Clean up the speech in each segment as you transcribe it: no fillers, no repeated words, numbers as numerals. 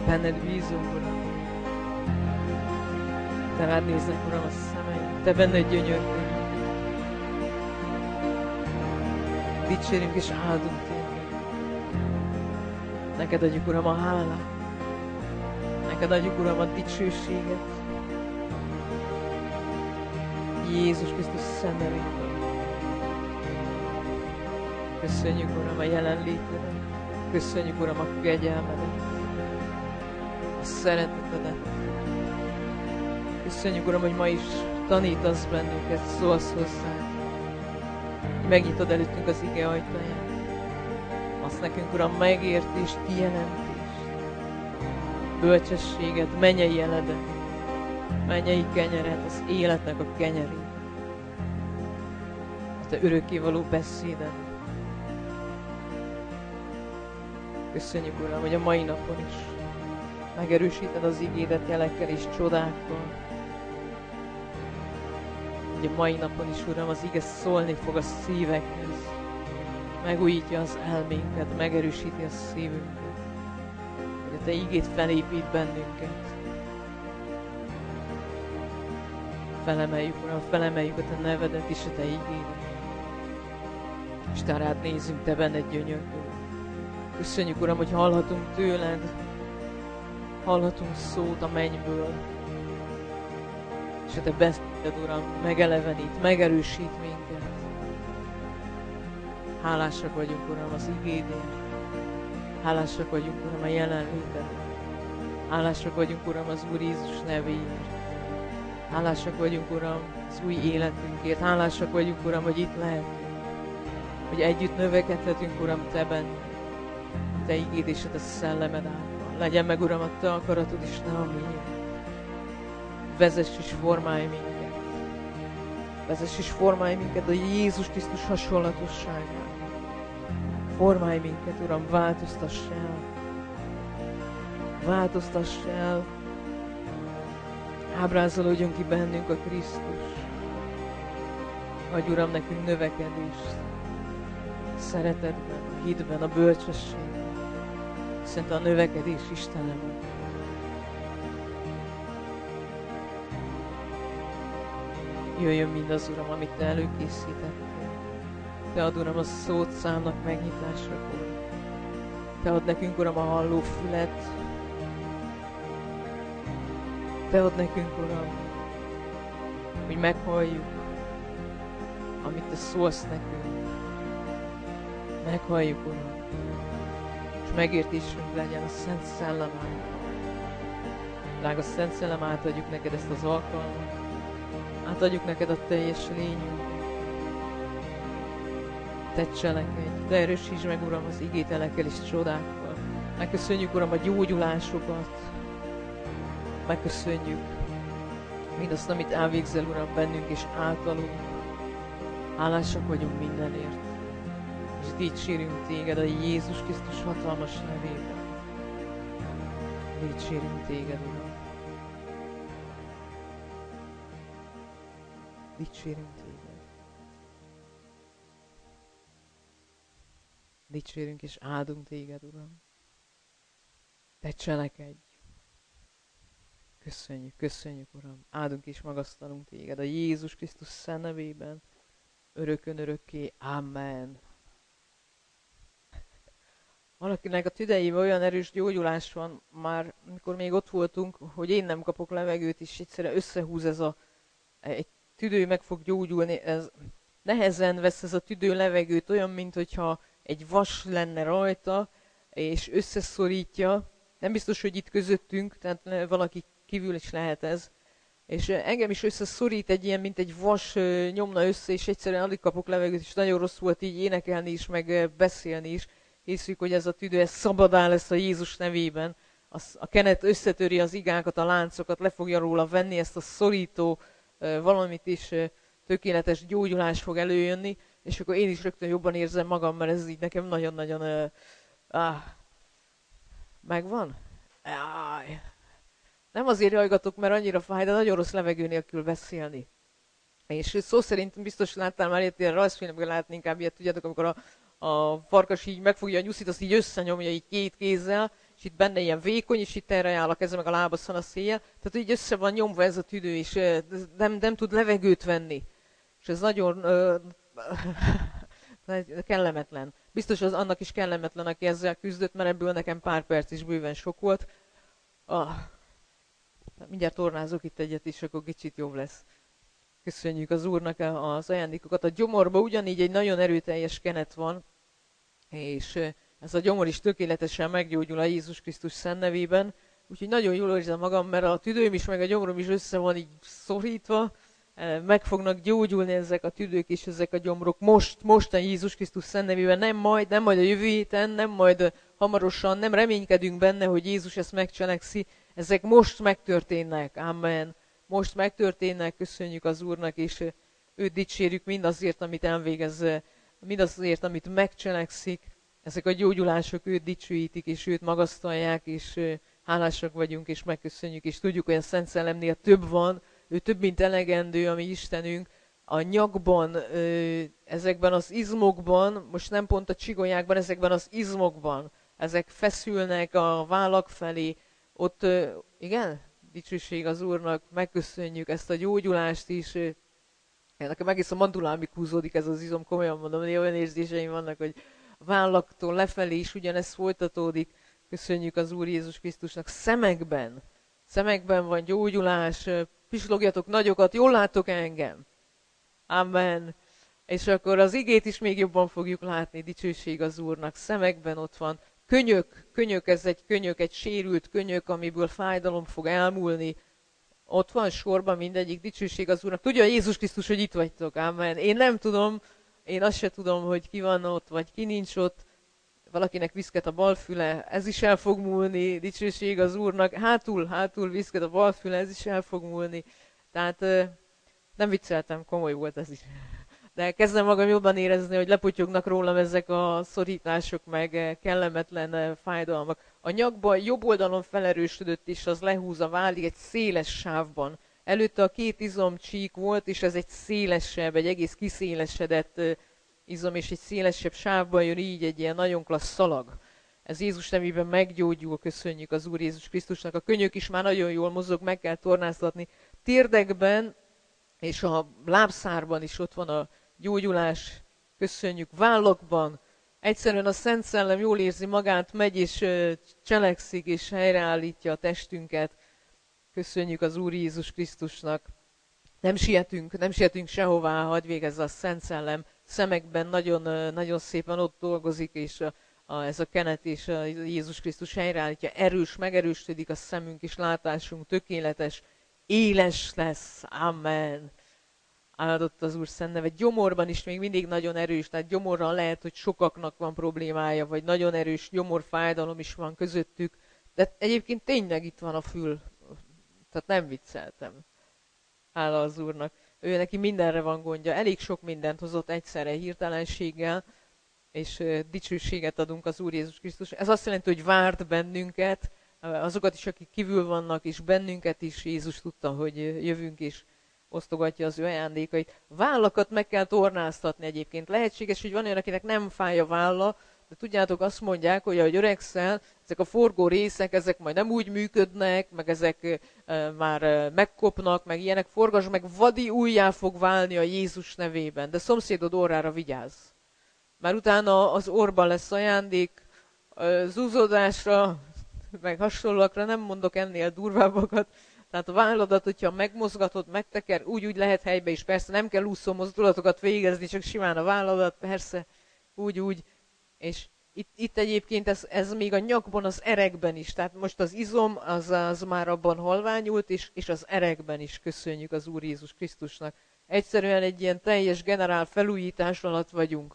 Benned bízunk, Uram. Te rád néznek, Uram, a szemeink. Te benned gyönyörködünk. Dicsérünk és áldunk téged. Neked adjuk, Uram, a hálát. Neked adjuk, Uram, a dicsőséget. Jézus Krisztus szent nevében. Köszönjük, Uram, a jelenlétedet. Köszönjük, Uram, a kegyelmedet. A szeretetedet. Köszönjük, Uram, hogy ma is tanítasz bennünket, szólsz hozzánk. Megnyitod előttünk az ige ajtaját. Azt nekünk, Uram, megértést, kijelentést, bölcsességet, mennyei jeledet, mennyei kenyeret, az életnek a kenyerét. A te örökkévaló beszéded. Köszönjük, Uram, hogy a mai napon is megerősíted az igédet jelekkel és csodákkal. Hogy a mai napon is, Uram, az ige szólni fog a szívekhez. Megújítja az elménket, megerősíti a szívünket. Hogy a te igét felépít bennünket. Felemeljük, Uram, felemeljük a te nevedet és a te igédet. És te rád nézünk, te benned gyönyörködünk. Köszönjük, Uram, hogy hallhatunk tőled, hallhatunk szót a mennyből, és a te beszéded, Uram, megelevenít, megerősít minket. Hálásak vagyunk, Uram, az igédért. Hálásak vagyunk, Uram, a jelenlétedért. Hálásak vagyunk, Uram, az Úr Jézus nevéért. Hálásak vagyunk, Uram, az új életünkért. Hálásak vagyunk, Uram, hogy itt lehetünk. Hogy együtt növekedhetünk, Uram, te benned. Te igéd és a te szellemed által. Legyen meg, Uram, a te akaratod is, ne a miénk. Vezess és formálj minket. Vezess és formálj minket a Jézus Krisztus hasonlatosságában. Formálj minket, Uram, változtass el. Változtass el. Ábrázolódjon ki bennünk a Krisztus. Adj, Uram, nekünk növekedést. Szeretetben, a hitben, a bölcsességben. Szent a növekedés Istenem. Jöjjön mindaz, Uram, amit te előkészítettél. Te ad, Uram, a szót számnak megnyitásakor. Te ad nekünk, Uram, a halló fület. Te ad nekünk, Uram, hogy meghalljuk, amit te szólsz nekünk. Meghalljuk, Uram, és megértésünk legyen a Szent Szellem által. Drága Szent Szellem, átadjuk neked ezt az alkalmat. Átadjuk neked a teljes lényünket. Te cselekedj, te erősítsd meg, Uram, az igételekkel és csodákkal. Megköszönjük, Uram, a gyógyulásokat. Megköszönjük mindazt, amit elvégzel, Uram, bennünk és általunk. Hálásak vagyunk mindenért. És dicsérünk téged a Jézus Krisztus hatalmas nevében. Dicsérünk téged, Uram. Dicsérünk téged. Dicsérünk és áldunk téged, Uram. Te cselekedj. Köszönjük, köszönjük, Uram. Áldunk és magasztalunk téged a Jézus Krisztus szent nevében. Örökön örökké. Amen. Valakinek a tüdejében olyan erős gyógyulás van, már mikor még ott voltunk, hogy én nem kapok levegőt, és egyszerűen összehúz ez egy tüdő meg fog gyógyulni, ez nehezen vesz ez a tüdő levegőt, olyan, mintha egy vas lenne rajta, és összeszorítja. Nem biztos, hogy itt közöttünk, tehát valaki kívül is lehet ez. És engem is összeszorít egy ilyen, mint egy vas nyomna össze, és egyszerűen alig kapok levegőt, és nagyon rossz volt így énekelni is, meg beszélni is. Hiszük, hogy ez a tüdő, ez szabadá lesz a Jézus nevében. A kenet összetöri az igákat, a láncokat, le fogja róla venni ezt a szorító valamit is, tökéletes gyógyulás fog előjönni, és akkor én is rögtön jobban érzem magam, mert ez így nekem nagyon-nagyon megvan? Nem azért jajgatok, mert annyira fáj, de nagyon rossz levegő nélkül beszélni. És szó szerint biztos láttál már ilyet, ilyen rajzfilmben látni inkább ilyet, tudjátok, amikor a farkas így megfogja a nyuszit, azt így összenyomja így két kézzel, és itt benne ilyen vékony, és itt erre áll a keze, meg a lába szanaszéjjel. Tehát így össze van nyomva ez a tüdő, és nem tud levegőt venni. És ez nagyon kellemetlen. Biztos az annak is kellemetlen, aki ezzel küzdött, mert ebből nekem pár perc is bőven sok volt. Mindjárt tornázok itt egyet is, akkor kicsit jobb lesz. Köszönjük az Úrnak az ajándékokat. A gyomorban ugyanígy egy nagyon erőteljes kenet van, és ez a gyomor is tökéletesen meggyógyul a Jézus Krisztus szent nevében. Úgyhogy nagyon jól érzem magam, mert a tüdőm is, meg a gyomorom is össze van így szorítva. Meg fognak gyógyulni ezek a tüdők és ezek a gyomrok most a Jézus Krisztus szent nevében, nem majd a jövő héten, nem majd hamarosan, nem reménykedünk benne, hogy Jézus ezt megcselekszi. Ezek most megtörténnek, amen. Most megtörténnek, köszönjük az Úrnak, és őt dicsérjük mindazért, amit elvégez, mindazért, amit megcselekszik. Ezek a gyógyulások őt dicsőítik, és őt magasztalják, és hálásak vagyunk, és megköszönjük, és tudjuk, hogy a Szent Szellemnél több van, ő több, mint elegendő, a mi Istenünk. A nyakban, ezekben az izmokban, most nem pont a csigolyákban, ezekben az izmokban, ezek feszülnek a vállak felé, ott, igen, dicsőség az Úrnak, megköszönjük ezt a gyógyulást is. Nekem egész a mandulámig húzódik ez az izom, komolyan mondom, hogy olyan érzéseim vannak, hogy a vállaktól lefelé is ugyanezt folytatódik. Köszönjük az Úr Jézus Krisztusnak. Szemekben van gyógyulás, pislogjatok nagyokat, jól láttok engem? Amen. És akkor az igét is még jobban fogjuk látni, dicsőség az Úrnak. Szemekben ott van. Könyök, ez egy könyök, egy sérült könyök, amiből fájdalom fog elmúlni. Ott van sorban mindegyik, dicsőség az Úrnak. Tudja Jézus Krisztus, hogy itt vagytok, amen. Én nem tudom, én azt se tudom, hogy ki van ott, vagy ki nincs ott. Valakinek viszket a bal füle, ez is el fog múlni, dicsőség az Úrnak. Hátul viszket a bal füle, ez is el fog múlni. Tehát nem vicceltem, komoly volt ez is. De kezdem magam jobban érezni, hogy leputyognak rólam ezek a szorítások, meg kellemetlen fájdalmak. A nyakban jobb oldalon felerősödött, és az lehúz a válig egy széles sávban. Előtte a két izomcsík volt, és ez egy szélesebb, egy egész kiszélesedett izom, és egy szélesebb sávban jön így egy ilyen nagyon klassz szalag. Ez Jézus nevében meggyógyul, köszönjük az Úr Jézus Krisztusnak. A könyök is már nagyon jól mozog, meg kell tornáztatni. Térdekben és a lábszárban is ott van a gyógyulás, köszönjük, vállakban. Egyszerűen a Szent Szellem jól érzi magát, megy és cselekszik, és helyreállítja a testünket. Köszönjük az Úr Jézus Krisztusnak. Nem sietünk sehová, hadd végezze a Szent Szellem. Szemekben nagyon, nagyon szépen ott dolgozik, és ez a kenet és a Jézus Krisztus helyreállítja. Megerősödik a szemünk és látásunk, tökéletes, éles lesz. Amen. Áldott az Úr szent neve. Gyomorban is még mindig nagyon erős, tehát gyomorral lehet, hogy sokaknak van problémája, vagy nagyon erős gyomorfájdalom is van közöttük, de egyébként tényleg itt van a fül, tehát nem vicceltem. Hála az Úrnak. Ő neki mindenre van gondja, elég sok mindent hozott egyszerre hirtelenséggel, és dicsőséget adunk az Úr Jézus Krisztus. Ez azt jelenti, hogy várt bennünket, azokat is, akik kívül vannak, és bennünket is Jézus tudta, hogy jövünk, és osztogatja az ő ajándékait. Vállakat meg kell tornáztatni egyébként. Lehetséges, hogy van olyan, akinek nem fáj a válla, de tudjátok, azt mondják, hogy ahogy öregszel, ezek a forgó részek, ezek majd nem úgy működnek, meg ezek már megkopnak, meg ilyenek. Forgass meg, vadi újjá fog válni a Jézus nevében. De szomszédod orrára vigyázz. Már utána az orban lesz ajándék, zúzódásra, meg hasonlóakra, nem mondok ennél durvábbakat. Tehát a válladat, hogyha megmozgatod, megteker, úgy lehet helybe is. Persze nem kell úszó mozdulatokat végezni, csak simán a válladat, persze, úgy. És itt egyébként ez még a nyakban, az erekben is. Tehát most az izom, az már abban halványult, és az erekben is köszönjük az Úr Jézus Krisztusnak. Egyszerűen egy ilyen teljes generál felújítás alatt vagyunk.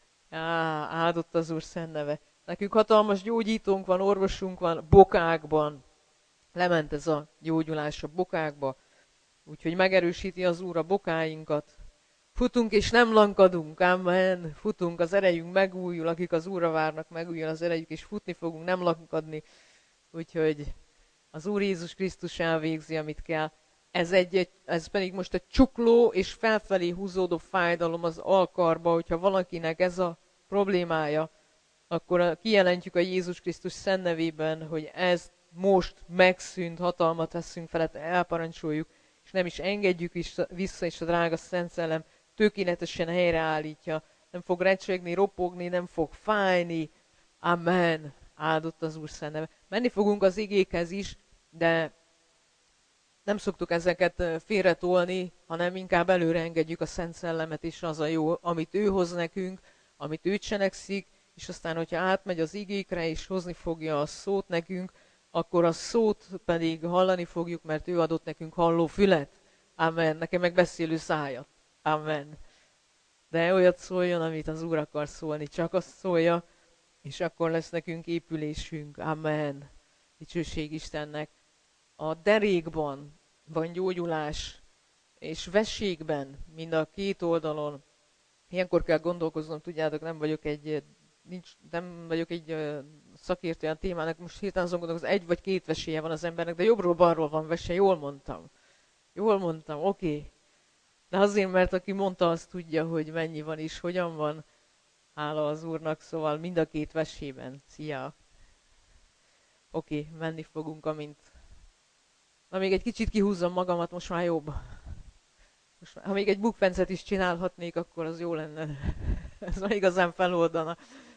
Áldott az Úr szent neve. Nekünk hatalmas gyógyítónk van, orvosunk van, bokákban. Lement ez a gyógyulás a bokákba, úgyhogy megerősíti az Úr a bokáinkat. Futunk és nem lankadunk, amen. Futunk, az erejünk megújul, akik az Úrra várnak, megújul az erejük, és futni fogunk, nem lankadni. Úgyhogy az Úr Jézus Krisztus elvégzi, amit kell. Ez pedig most egy csukló és felfelé húzódó fájdalom az alkarba, hogyha valakinek ez a problémája, akkor kijelentjük a Jézus Krisztus szent nevében, hogy ez most megszűnt, hatalmat veszünk felett, elparancsoljuk, és nem is engedjük vissza, és a drága Szent Szellem tökéletesen helyreállítja. Nem fog recsegni, ropogni, nem fog fájni. Amen. Áldott az Úr szent neve. Menni fogunk az igékhez is, de nem szoktuk ezeket félretolni, hanem inkább előre engedjük a Szent Szellemet, és az a jó, amit ő hoz nekünk, amit ő cselekszik, és aztán, hogyha átmegy az igékre, és hozni fogja a szót nekünk, akkor a szót pedig hallani fogjuk, mert ő adott nekünk halló fület. Amen. Nekem meg beszélő szájat. Amen. De olyat szóljon, amit az Úr akar szólni. Csak azt szólja, és akkor lesz nekünk épülésünk. Amen. Dicsőség Istennek. A derékban van gyógyulás, és vességben, mind a két oldalon. Ilyenkor kell gondolkoznom, tudjátok, nem vagyok egy szakértő olyan témának, most hirtelen azon gondolkozom, egy vagy két veséje van az embernek, de jobbról-balról van vese, jól mondtam, oké. De azért, mert aki mondta, az tudja, hogy mennyi van és hogyan van. Hála az Úrnak, szóval mind a két vesében. Szia! Oké, menni fogunk, amint... Na, még egy kicsit kihúzzam magamat, most már jobb. Ha még egy bukfencet is csinálhatnék, akkor az jó lenne. Ez már igazán feloldana.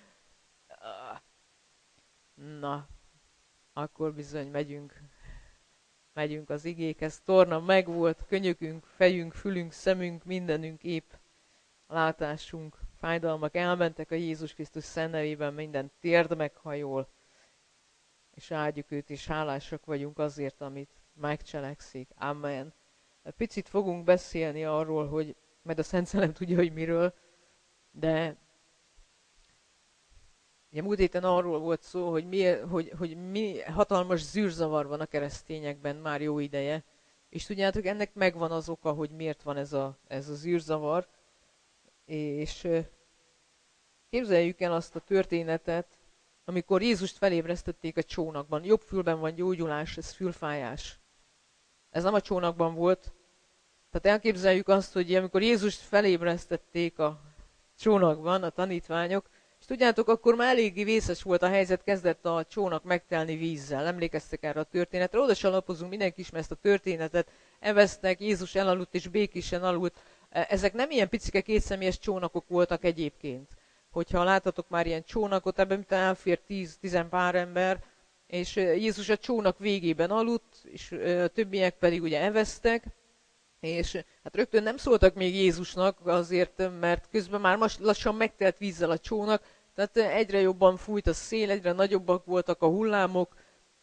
Na, akkor bizony megyünk az igékhez. Torna megvolt, könyökünk, fejünk, fülünk, szemünk, mindenünk épp. Látásunk, fájdalmak elmentek a Jézus Krisztus szent nevében, minden térd meghajol. És áldjuk őt, és hálásak vagyunk azért, amit megcselekszik. Amen. Picit fogunk beszélni arról, hogy majd a Szent Szellem tudja, hogy miről, de ugye múlt héten arról volt szó, hogy mi hatalmas zűrzavar van a keresztényekben már jó ideje, és tudjátok, ennek megvan az oka, hogy miért van ez a zűrzavar, és képzeljük el azt a történetet, amikor Jézust felébresztették a csónakban. Jobb fülben van gyógyulás, ez fülfájás. Ez nem a csónakban volt. Tehát elképzeljük azt, hogy amikor Jézust felébresztették a csónakban, a tanítványok, és tudjátok, akkor már eléggé vészes volt a helyzet, kezdett a csónak megtelni vízzel. Emlékeztek erre a történetre? Oda se alapozunk, mindenki ismer ezt a történetet. Evesztek, Jézus elaludt és békésen aludt. Ezek nem ilyen picike kétszemélyes csónakok voltak egyébként. Hogyha láttatok már ilyen csónakot, ebben elfér 10 pár ember, és Jézus a csónak végében aludt, és a többiek pedig ugye evesztek, és hát rögtön nem szóltak még Jézusnak azért, mert közben már lassan megtelt vízzel a csónak, tehát egyre jobban fújt a szél, egyre nagyobbak voltak a hullámok,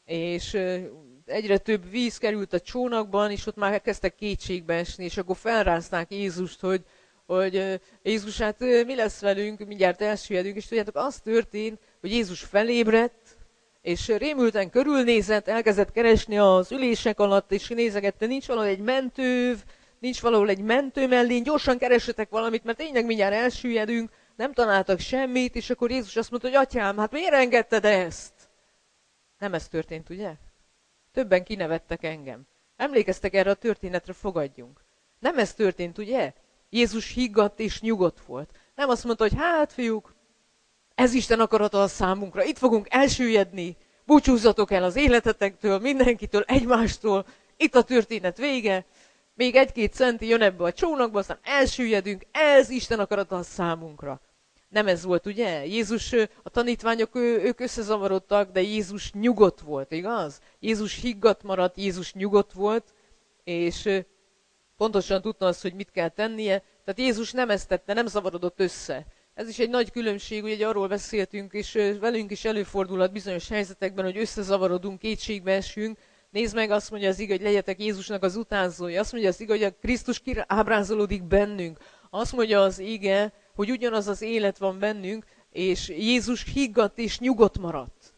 és egyre több víz került a csónakban, és ott már kezdtek kétségbe esni, és akkor felrázták Jézust, hogy Jézus, hát mi lesz velünk, mindjárt elsüllyedünk, és tudjátok, az történt, hogy Jézus felébredt, és rémülten körülnézett, elkezdett keresni az ülések alatt, és nézegette, nincs valahol egy mentőv, nincs valahol egy mentőmellény, gyorsan keresetek valamit, mert tényleg mindjárt elsüllyedünk, nem találtak semmit, és akkor Jézus azt mondta, hogy atyám, hát miért engedted ezt? Nem ez történt, ugye? Többen kinevettek engem. Emlékeztek erre a történetre, fogadjunk. Nem ez történt, ugye? Jézus higgadt és nyugodt volt. Nem azt mondta, hogy hát fiúk, ez Isten akarata a számunkra, itt fogunk elsüllyedni, búcsúzzatok el az életetektől, mindenkitől, egymástól, itt a történet vége, még 1-2 centi jön ebbe a csónakba, aztán elsüllyedünk, ez Isten akarata a számunkra. Nem ez volt, ugye? Jézus, a tanítványok, ők összezavarodtak, de Jézus nyugodt volt, igaz? Jézus higgadt maradt, Jézus nyugodt volt, és pontosan tudta azt, hogy mit kell tennie. Tehát Jézus nem ezt tette, nem zavarodott össze. Ez is egy nagy különbség, ugye arról beszéltünk, és velünk is előfordulhat bizonyos helyzetekben, hogy összezavarodunk, kétségbe esünk. Nézd meg, azt mondja az ige, hogy legyetek Jézusnak az utánzói. Azt mondja az ige, hogy a Krisztus kiábrázolódik bennünk. Azt mondja az ige, hogy ugyanaz az élet van bennünk, és Jézus higgadt és nyugodt maradt.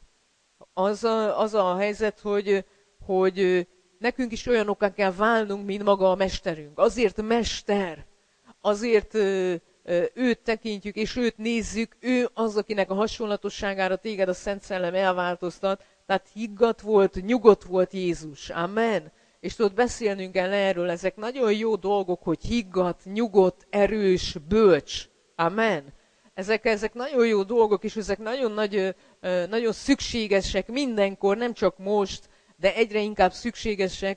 Az a helyzet, hogy nekünk is olyanokká kell válnunk, mint maga a mesterünk. Azért mester, azért őt tekintjük, és őt nézzük, ő az, akinek a hasonlatosságára téged a Szent Szellem elváltoztat, tehát higgadt volt, nyugodt volt Jézus. Amen. És tudod, beszélnünk kell erről, ezek nagyon jó dolgok, hogy higgadt, nyugodt, erős, bölcs. Amen. Ezek nagyon jó dolgok, és ezek nagyon szükségesek mindenkor, nem csak most, de egyre inkább szükségesek,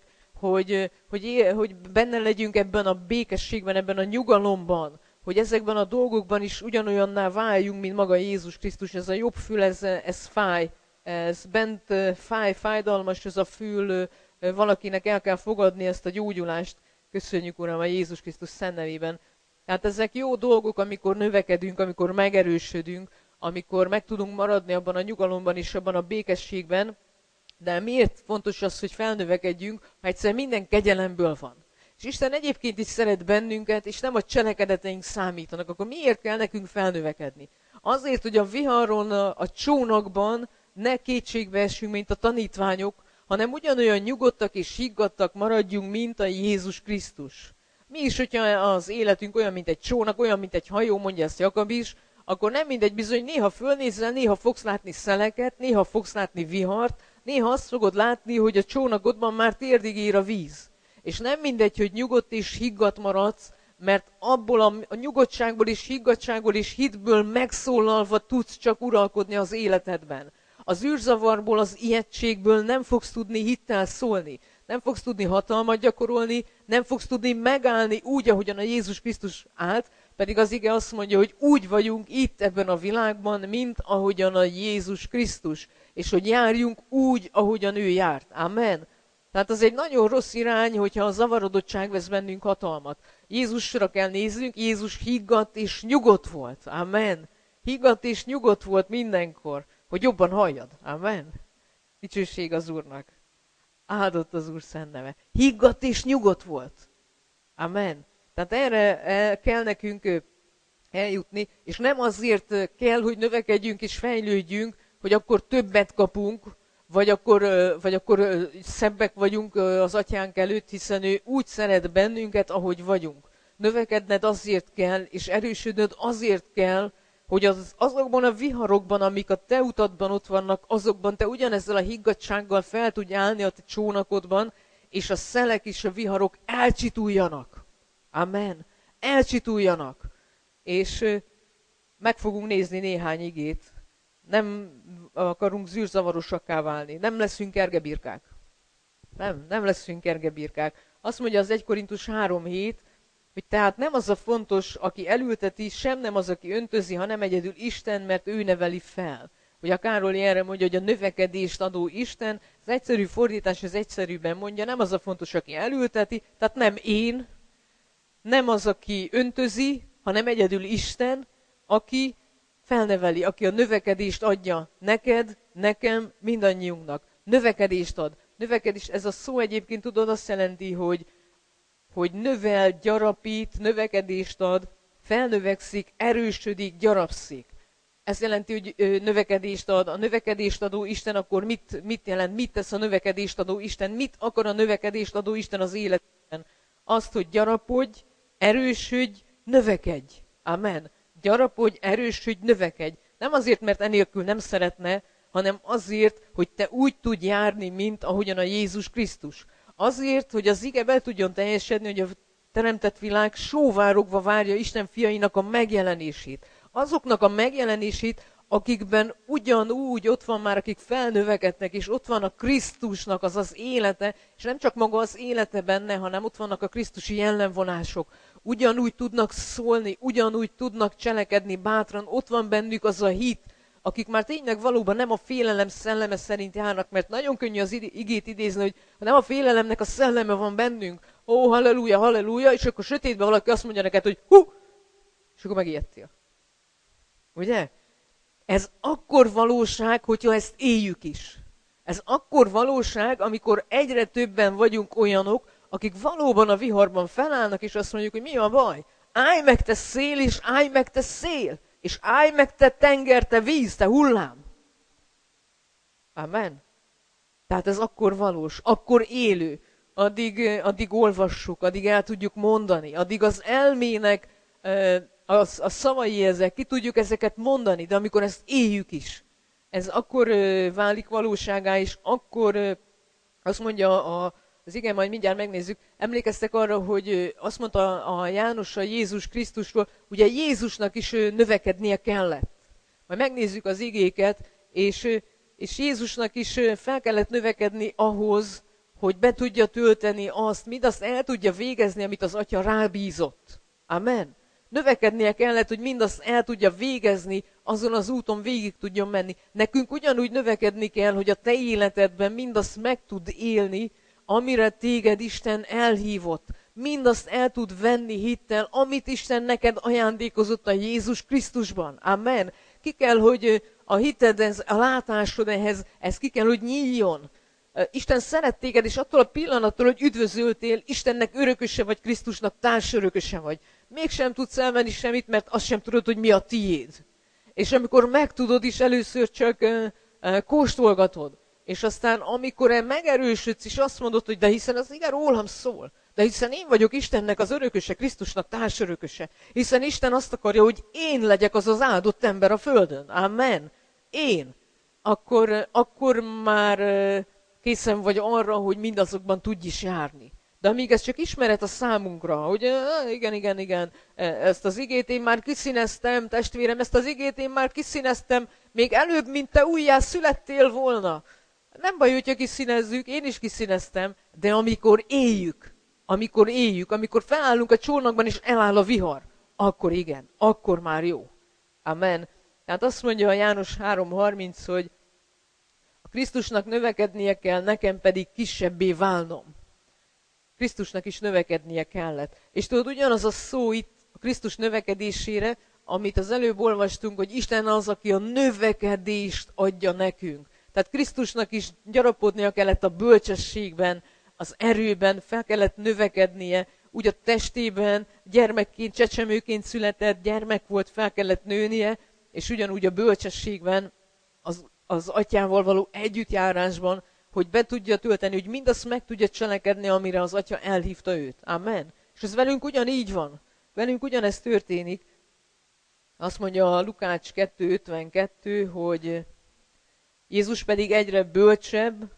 hogy benne legyünk ebben a békességben, ebben a nyugalomban, hogy ezekben a dolgokban is ugyanolyanná váljunk, mint maga Jézus Krisztus. Ez a jobb fül, ez fáj, ez bent fájdalmas ez a fül, valakinek el kell fogadni ezt a gyógyulást. Köszönjük, Uram, a Jézus Krisztus szent nevében. Tehát ezek jó dolgok, amikor növekedünk, amikor megerősödünk, amikor meg tudunk maradni abban a nyugalomban és abban a békességben. De miért fontos az, hogy felnövekedjünk, ha egyszer minden kegyelemből van? És Isten egyébként is szeret bennünket, és nem a cselekedeteink számítanak, akkor miért kell nekünk felnövekedni? Azért, hogy a viharon, a csónakban ne kétségbe essünk, mint a tanítványok, hanem ugyanolyan nyugodtak és higgadtak maradjunk, mint a Jézus Krisztus. Mi is, hogyha az életünk olyan, mint egy csónak, olyan, mint egy hajó, mondja ezt Jakab is, akkor nem mindegy bizony, néha fölnézel, néha fogsz látni szeleket, néha fogsz látni vihart, néha azt fogod látni, hogy a csónakodban már térdig ér a víz. És nem mindegy, hogy nyugodt és higgadt maradsz, mert abból a nyugodtságból és higgadtságból és hitből megszólalva tudsz csak uralkodni az életedben. Az űrzavarból, az ijegységből nem fogsz tudni hittel szólni. Nem fogsz tudni hatalmat gyakorolni, nem fogsz tudni megállni úgy, ahogyan a Jézus Krisztus állt, pedig az ige azt mondja, hogy úgy vagyunk itt ebben a világban, mint ahogyan a Jézus Krisztus, és hogy járjunk úgy, ahogyan ő járt. Amen. Tehát az egy nagyon rossz irány, hogyha a zavarodottság vesz bennünk hatalmat. Jézusra kell néznünk, Jézus higgadt és nyugodt volt. Amen. Higgadt és nyugodt volt mindenkor, hogy jobban halljad. Amen. Dicsőség az Úrnak. Áldott az Úr szent neve. Higgadt és nyugodt volt. Amen. Tehát erre kell nekünk eljutni, és nem azért kell, hogy növekedjünk és fejlődjünk, hogy akkor többet kapunk, vagy akkor szebbek vagyunk az atyánk előtt, hiszen ő úgy szeret bennünket, ahogy vagyunk. Növekedned azért kell, és erősödnöd azért kell, hogy azokban a viharokban, amik a te utadban ott vannak, azokban te ugyanezzel a higgadtsággal fel tudj állni a te csónakodban, és a szelek és a viharok elcsituljanak. Amen. Elcsituljanak. És meg fogunk nézni néhány igét. Nem akarunk zűrzavarosakká válni. Nem leszünk ergebirkák. Nem leszünk ergebirkák. Azt mondja az 1 Korintus 3:7, hogy tehát nem az a fontos, aki elülteti, sem nem az, aki öntözi, hanem egyedül Isten, mert ő neveli fel. Hogy a Károly erre mondja, hogy a növekedést adó Isten, az egyszerű fordítás az egyszerűbben mondja, nem az a fontos, aki elülteti, tehát nem én, nem az, aki öntözi, hanem egyedül Isten, aki felneveli, aki a növekedést adja neked, nekem, mindannyiunknak. Növekedést ad. Növekedést, ez a szó egyébként tudod azt jelenti, hogy növel, gyarapít, növekedést ad, felnövekszik, erősödik, gyarapszik. Ez jelenti, hogy növekedést ad. A növekedést adó Isten akkor mit jelent? Mit tesz a növekedést adó Isten? Mit akar a növekedést adó Isten az életben? Azt, hogy gyarapodj, erősödj, növekedj. Amen. Gyarapodj, erősödj, növekedj. Nem azért, mert enélkül nem szeretne, hanem azért, hogy te úgy tudj járni, mint ahogyan a Jézus Krisztus. Azért, hogy az ige be tudjon teljesedni, hogy a teremtett világ sóvárogva várja Isten fiainak a megjelenését. Azoknak a megjelenését, akikben ugyanúgy ott van már, akik felnövekednek, és ott van a Krisztusnak az élete, és nem csak maga az élete benne, hanem ott vannak a krisztusi jellemvonások. Ugyanúgy tudnak szólni, ugyanúgy tudnak cselekedni bátran, ott van bennük az a hit, akik már tényleg valóban nem a félelem szelleme szerint járnak, mert nagyon könnyű az igét idézni, hogy nem a félelemnek a szelleme van bennünk, ó, halleluja, halleluja, és akkor sötétben valaki azt mondja neked, hogy hú, és akkor megijedtél. Ugye? Ez akkor valóság, hogyha ezt éljük is. Ez akkor valóság, amikor egyre többen vagyunk olyanok, akik valóban a viharban felállnak, és azt mondjuk, hogy mi a baj? Állj meg te szél, és állj meg te szél, és állj meg te tenger, te víz, te hullám. Amen. Tehát ez akkor valós, akkor élő, addig olvassuk, addig el tudjuk mondani, addig az elmének a szavai ezek, ki tudjuk ezeket mondani, de amikor ezt éljük is, ez akkor válik valóságá, és akkor azt mondja az igen, majd mindjárt megnézzük. Emlékeztek arra, hogy azt mondta a János a Jézus Krisztusról, ugye Jézusnak is növekednie kellett. Majd megnézzük az igéket, és Jézusnak is fel kellett növekedni ahhoz, hogy be tudja tölteni azt, mindazt el tudja végezni, amit az Atya rábízott. Amen. Növekednie kellett, hogy mindazt el tudja végezni, azon az úton végig tudjon menni. Nekünk ugyanúgy növekedni kell, hogy a te életedben mindazt meg tud élni, amire téged Isten elhívott. Mindazt el tud venni hittel, amit Isten neked ajándékozott a Jézus Krisztusban. Amen. Ki kell, hogy a hited, a látásod ez ki kell, hogy nyíljon. Isten szeret téged, és attól a pillanattól, hogy üdvözöltél, Istennek örököse vagy, Krisztusnak társörököse vagy. Mégsem tudsz elmenni semmit, mert azt sem tudod, hogy mi a tiéd. És amikor megtudod is, először csak kóstolgatod. És aztán, amikor megerősödsz, és azt mondod, hogy de hiszen az igen rólam szól. De hiszen én vagyok Istennek az örököse, Krisztusnak társörököse. Hiszen Isten azt akarja, hogy én legyek az az áldott ember a földön. Amen. Én. Akkor már készen vagy arra, hogy mindazokban tudj is járni. De amíg ez csak ismeret a számunkra, hogy igen, ezt az igét én már kiszíneztem, testvérem, ezt az igét én már kiszíneztem, még előbb, mint te újjá születtél volna. Nem baj, hogyha kiszínezzük, én is kiszíneztem, de amikor éljük, amikor felállunk a csónakban, és eláll a vihar, akkor igen, akkor már jó. Amen. Tehát azt mondja a János 3:30, hogy a Krisztusnak növekednie kell, nekem pedig kisebbé válnom. Krisztusnak is növekednie kellett. És tudod, ugyanaz a szó itt a Krisztus növekedésére, amit az előbb olvastunk, hogy Isten az, aki a növekedést adja nekünk. Tehát Krisztusnak is gyarapodnia kellett a bölcsességben, az erőben, fel kellett növekednie, úgy a testében, gyermekként, csecsemőként született, gyermek volt, fel kellett nőnie, és ugyanúgy a bölcsességben, az atyával való együttjárásban, hogy be tudja tölteni, hogy mindazt meg tudja cselekedni, amire az atya elhívta őt. Amen. És ez velünk ugyanígy van. Velünk ugyanezt történik. Azt mondja a Lukács 2:52, hogy Jézus pedig egyre bölcsebb.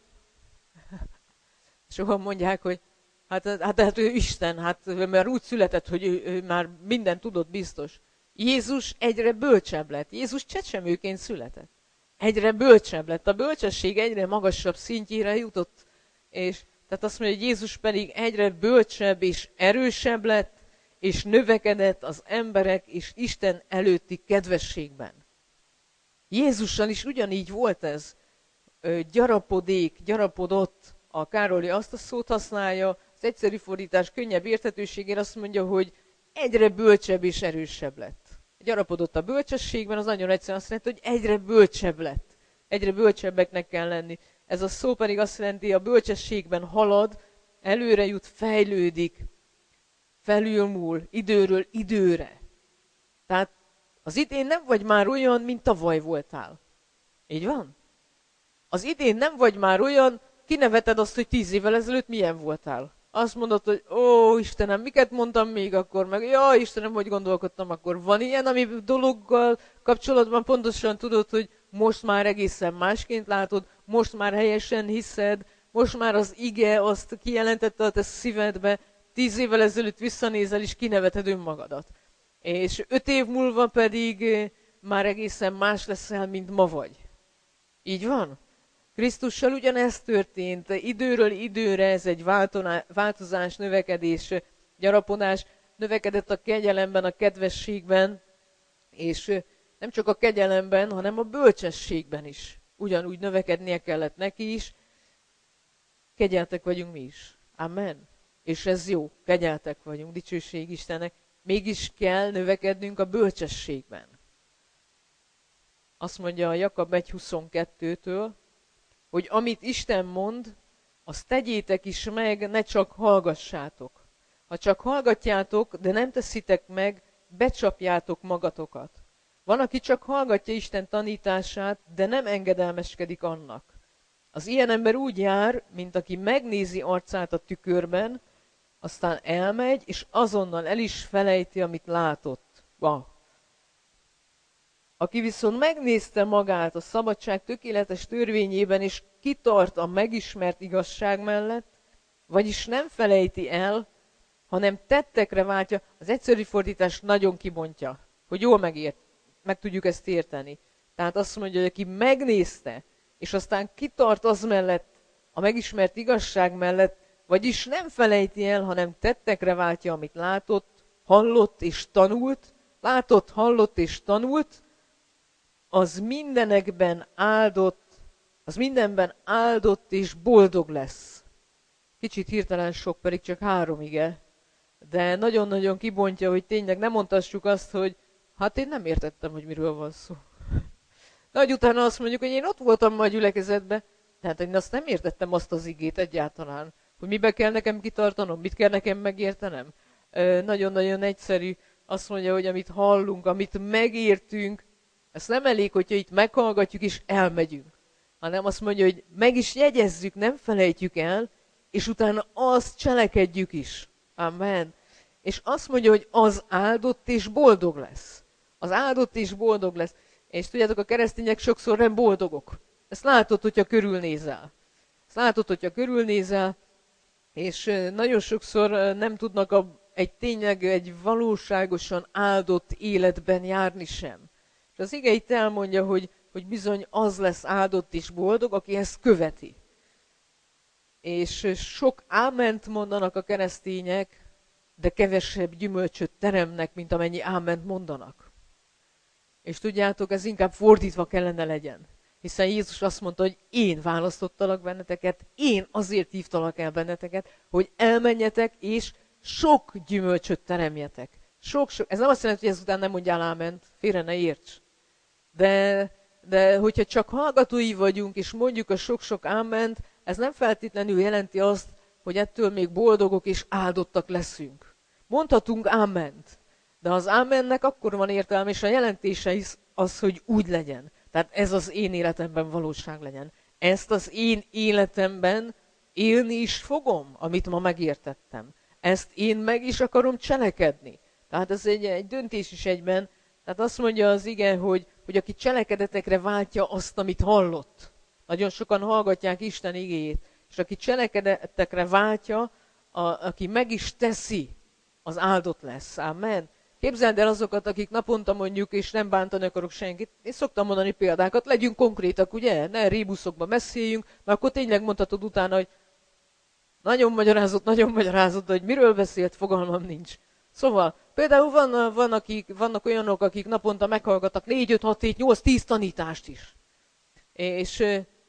Sokan mondják, hogy hát ő Isten, mert úgy született, hogy ő már mindent tudott biztos. Jézus egyre bölcsebb lett. Jézus csecsemőként született. Egyre bölcsebb lett. A bölcsesség egyre magasabb szintjére jutott. És tehát azt mondja, hogy Jézus pedig egyre bölcsebb és erősebb lett, és növekedett az emberek és Isten előtti kedvességben. Jézussal is ugyanígy volt ez. Gyarapodott. A Károli azt a szót használja, az egyszerű fordítás könnyebb érthetőségére azt mondja, hogy egyre bölcsebb és erősebb lett. Gyarapodott a bölcsességben, az nagyon egyszerűen azt jelenti, hogy egyre bölcsebb lett. Egyre bölcsebbeknek kell lenni. Ez a szó pedig azt jelenti, a bölcsességben halad, előre jut, fejlődik, felülmúl időről időre. Tehát az idén nem vagy már olyan, mint tavaly voltál. Így van? Az idén nem vagy már olyan, kineveted azt, hogy 10 évvel ezelőtt milyen voltál. Azt mondod, hogy ó, Istenem, miket mondtam még akkor, meg ja, Istenem, hogy gondolkodtam akkor. Van ilyen, ami dologgal kapcsolatban pontosan tudod, hogy most már egészen másként látod, most már helyesen hiszed, most már az ige azt kijelentette a te szívedbe, 10 évvel ezelőtt visszanézel és kineveted önmagadat. És 5 év múlva pedig már egészen más leszel, mint ma vagy. Így van? Krisztussal ugyanezt történt, időről időre ez egy változás, növekedés, gyarapodás, növekedett a kegyelemben, a kedvességben, és nem csak a kegyelemben, hanem a bölcsességben is. Ugyanúgy növekednie kellett neki is, kegyeltek vagyunk mi is. Amen. És ez jó, kegyeltek vagyunk, dicsőség Istennek, mégis kell növekednünk a bölcsességben. Azt mondja a Jakab 1:22-től, hogy amit Isten mond, azt tegyétek is meg, ne csak hallgassátok. Ha csak hallgatjátok, de nem teszitek meg, becsapjátok magatokat. Van, aki csak hallgatja Isten tanítását, de nem engedelmeskedik annak. Az ilyen ember úgy jár, mint aki megnézi arcát a tükörben, aztán elmegy, és azonnal el is felejti, amit látott. Wow. Aki viszont megnézte magát a szabadság tökéletes törvényében, és kitart a megismert igazság mellett, vagyis nem felejti el, hanem tettekre váltja. Az egyszerű fordítás nagyon kibontja, hogy jól meg tudjuk ezt érteni. Tehát azt mondja, hogy aki megnézte, és aztán kitart az mellett, a megismert igazság mellett, vagyis nem felejti el, hanem tettekre váltja, amit látott, hallott és tanult, látott, hallott és tanult, az mindenekben áldott, az mindenben áldott és boldog lesz. Kicsit hirtelen sok, pedig csak 3 ige, de nagyon-nagyon kibontja, hogy tényleg nem mondhassuk azt, hogy hát én nem értettem, hogy miről van szó. De hogy utána azt mondjuk, hogy én ott voltam ma a gyülekezetben, tehát én azt nem értettem azt az igét egyáltalán, hogy mibe kell nekem kitartanom, mit kell nekem megértenem. Nagyon-nagyon egyszerű, azt mondja, hogy amit hallunk, amit megértünk, ez nem elég, hogyha itt meghallgatjuk és elmegyünk, hanem azt mondja, hogy meg is jegyezzük, nem felejtjük el, és utána azt cselekedjük is. Amen. És azt mondja, hogy az áldott és boldog lesz. Az áldott és boldog lesz. És tudjátok, a keresztények sokszor nem boldogok. Ezt látod, hogyha körülnézel. Ezt látod, hogyha körülnézel, és nagyon sokszor nem tudnak tényleg egy valóságosan áldott életben járni sem. És az ige itt elmondja, hogy bizony az lesz áldott és boldog, aki ezt követi. És sok áment mondanak a keresztények, de kevesebb gyümölcsöt teremnek, mint amennyi áment mondanak. És tudjátok, ez inkább fordítva kellene legyen. Hiszen Jézus azt mondta, hogy én választottalak benneteket, én azért hívtalak el benneteket, hogy elmenjetek, és sok gyümölcsöt teremjetek. Sok-sok. Ez nem azt jelenti, hogy ezután nem mondjál áment, félre ne érts. De hogyha csak hallgatói vagyunk, és mondjuk a sok-sok áment, ez nem feltétlenül jelenti azt, hogy ettől még boldogok és áldottak leszünk. Mondhatunk áment, de az ámennek akkor van értelme, és a jelentése is az, hogy úgy legyen. Tehát ez az én életemben valóság legyen. Ezt az én életemben élni is fogom, amit ma megértettem. Ezt én meg is akarom cselekedni. Tehát ez egy döntés is egyben. Tehát azt mondja az ige, hogy aki cselekedetekre váltja azt, amit hallott. Nagyon sokan hallgatják Isten igéjét, és aki cselekedetekre váltja, aki meg is teszi, az áldott lesz. Amen. Képzeld el azokat, akik naponta mondjuk, és nem bántani akarok senkit. Én szoktam mondani példákat, legyünk konkrétak, ugye? Ne rébuszokba beszéljünk, mert akkor tényleg mondhatod utána, hogy nagyon magyarázott, hogy miről beszélt, fogalmam nincs. Szóval, például vannak olyanok, akik naponta meghallgatnak 4, 5, 6, 7, 8, 10 tanítást is. És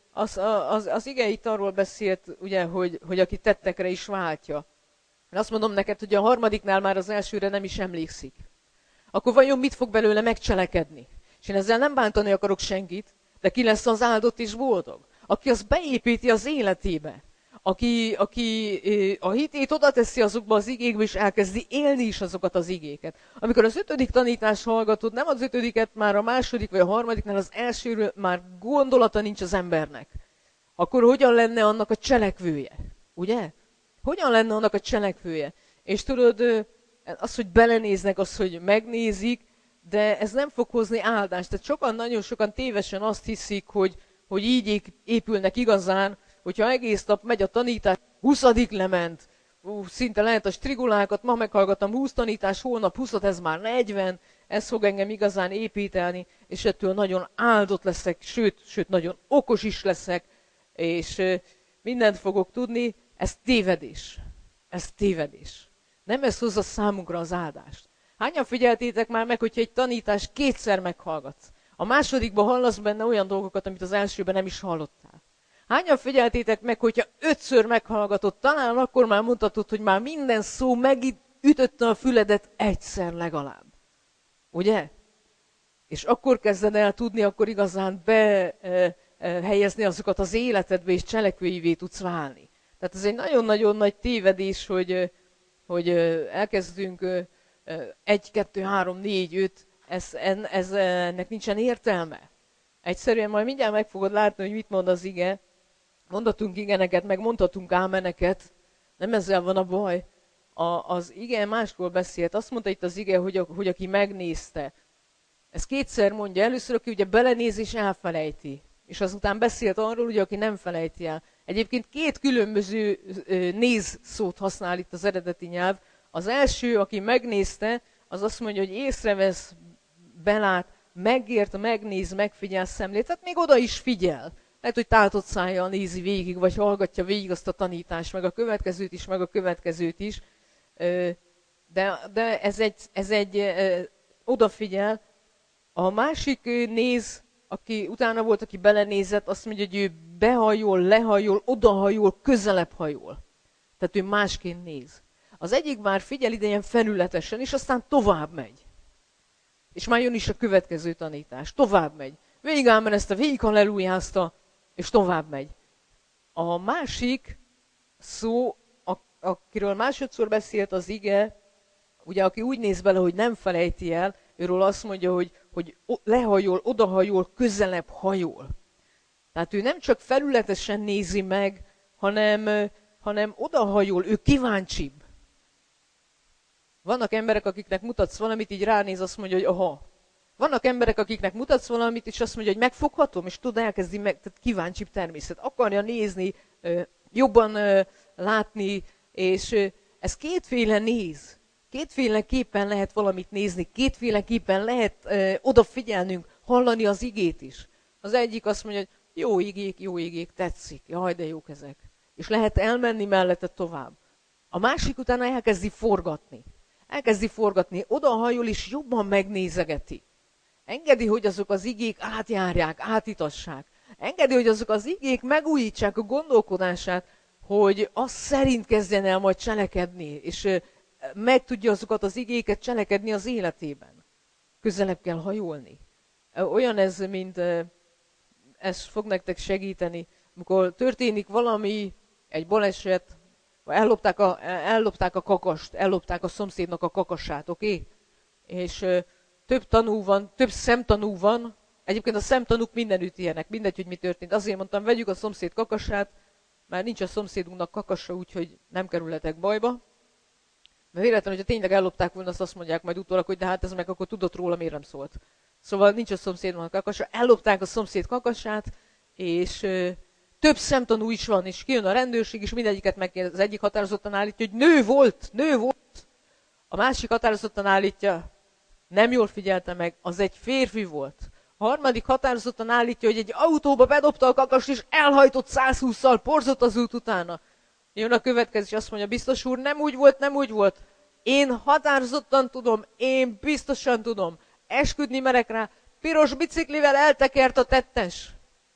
az ige itt arról beszélt, ugye, hogy aki tettekre is váltja. Én azt mondom neked, hogy a harmadiknál már az elsőre nem is emlékszik. Akkor vajon mit fog belőle megcselekedni? És én ezzel nem bántani akarok senkit, de ki lesz az áldott és boldog? Aki azt beépíti az életébe. Aki a hitét oda teszi azokba az igékbe, és elkezdi élni is azokat az igéket. Amikor az 5. tanítást hallgatod, nem az 5. már a második vagy a harmadiknál, az elsőről már gondolata nincs az embernek. Akkor hogyan lenne annak a cselekvője? Ugye? Hogyan lenne annak a cselekvője? És tudod, az, hogy belenéznek, az, hogy megnézik, de ez nem fog hozni áldást. Tehát nagyon sokan tévesen azt hiszik, hogy így épülnek igazán, hogyha egész nap megy a tanítás, 20. lement, szinte lehet a strigulákat, ma meghallgattam 20 tanítás, holnap 20, ez már 40, ez fog engem igazán építelni, és ettől nagyon áldott leszek, sőt nagyon okos is leszek, és mindent fogok tudni. Ez tévedés. Ez tévedés. Nem ez hozza számunkra az áldást. Hányan figyeltétek már meg, hogyha egy tanítást 2-szer meghallgatsz? A másodikban hallasz benne olyan dolgokat, amit az elsőben nem is hallottál. Hányan figyeltétek meg, hogyha 5-ször meghallgatod, talán akkor már mondhatod, hogy már minden szó megütötte a füledet egyszer legalább. Ugye? És akkor kezded el tudni, akkor igazán behelyezni azokat az életedbe, és cselekvőivé tudsz válni. Tehát ez egy nagyon-nagyon nagy tévedés, hogy elkezdünk 1, 2, 3, 4, 5, ennek nincsen értelme. Egyszerűen majd mindjárt meg fogod látni, hogy mit mond az ige. Mondhatunk igeneket, meg mondhatunk ámeneket. Nem ezzel van a baj. Az ige másról beszélt. Azt mondta itt az ige, hogy aki megnézte. Ez 2-szer mondja. Először, aki ugye belenéz és elfelejti. és azután beszélt arról, ugye, aki nem felejti el. Egyébként két különböző néz szót használ itt az eredeti nyelv. Az első, aki megnézte, az azt mondja, hogy észrevesz, belát, megért, megnéz, megfigyel, szemlél. Tehát még oda is figyel. Lehet, hogy tátott szájjal nézi végig, vagy hallgatja végig azt a tanítást, meg a következőt is, meg a következőt is. De ez egy odafigyel. A másik néz, aki utána volt, aki belenézett, azt mondja, hogy ő behajol, lehajol, odahajol, közelebb hajol. Tehát ő másként néz. Az egyik már figyel ide ilyen felületesen, és aztán tovább megy. És már jön is a következő tanítás. Tovább megy. Végig ámenezte, végig hallelujázta, és tovább megy. A másik szó, akiről másodszor beszélt az ige, ugye aki úgy néz bele, hogy nem felejti el, őről azt mondja, hogy lehajol, odahajol, közelebb hajol. Tehát ő nem csak felületesen nézi meg, hanem odahajol, ő kíváncsibb. Vannak emberek, akiknek mutatsz valamit, így ránéz, azt mondja, hogy aha. Vannak emberek, akiknek mutatsz valamit, és azt mondja, hogy megfoghatom, és tudod, elkezdi meg, tehát kíváncsibb természet. Akarja nézni, jobban látni, és ez kétféle néz. Kétféleképpen lehet valamit nézni, kétféleképpen lehet odafigyelnünk, hallani az igét is. Az egyik azt mondja, hogy jó igék, tetszik, jaj, de jók ezek. És lehet elmenni mellette tovább. A másik utána elkezdi forgatni, odahajol és jobban megnézegeti. Engedi, hogy azok az igék átjárják, átitassák. Engedi, hogy azok az igék megújítsák a gondolkodását, hogy az szerint kezdjen el majd cselekedni, és meg tudja azokat az igéket cselekedni az életében. Közelebb kell hajolni. Olyan ez, mint ez fog nektek segíteni, amikor történik valami, egy baleset, ellopták a kakast, ellopták a szomszédnak a kakasát, oké? És több tanú van, több szemtanú van. Egyébként a szemtanúk mindenütt ilyenek, mindegy, hogy mi történt. Azért mondtam, vegyük a szomszéd kakasát, mert nincs a szomszédunknak kakasa, úgyhogy nem kerülhetek bajba. Mert véletlenül, hogyha tényleg ellopták volna, azt mondják majd utólag, hogy de hát ez meg akkor tudott róla, miért nem szólt. Szóval nincs a szomszédunknak kakasa, ellopták a szomszéd kakasát, és több szemtanú is van, és kijön a rendőrség, és mindegyiket megkérdez. Az egyik határozottan állítja, hogy nő volt. A másik határozottan állítja, nem jól figyelte meg, az egy férfi volt. A harmadik határozottan állítja, hogy egy autóba bedobta a kakast, és elhajtott 120-szal, porzott az út utána. Jön a következő, és azt mondja, biztos úr, nem úgy volt. Én határozottan tudom, én biztosan tudom. Esküdni merek rá, piros biciklivel eltekert a tettes.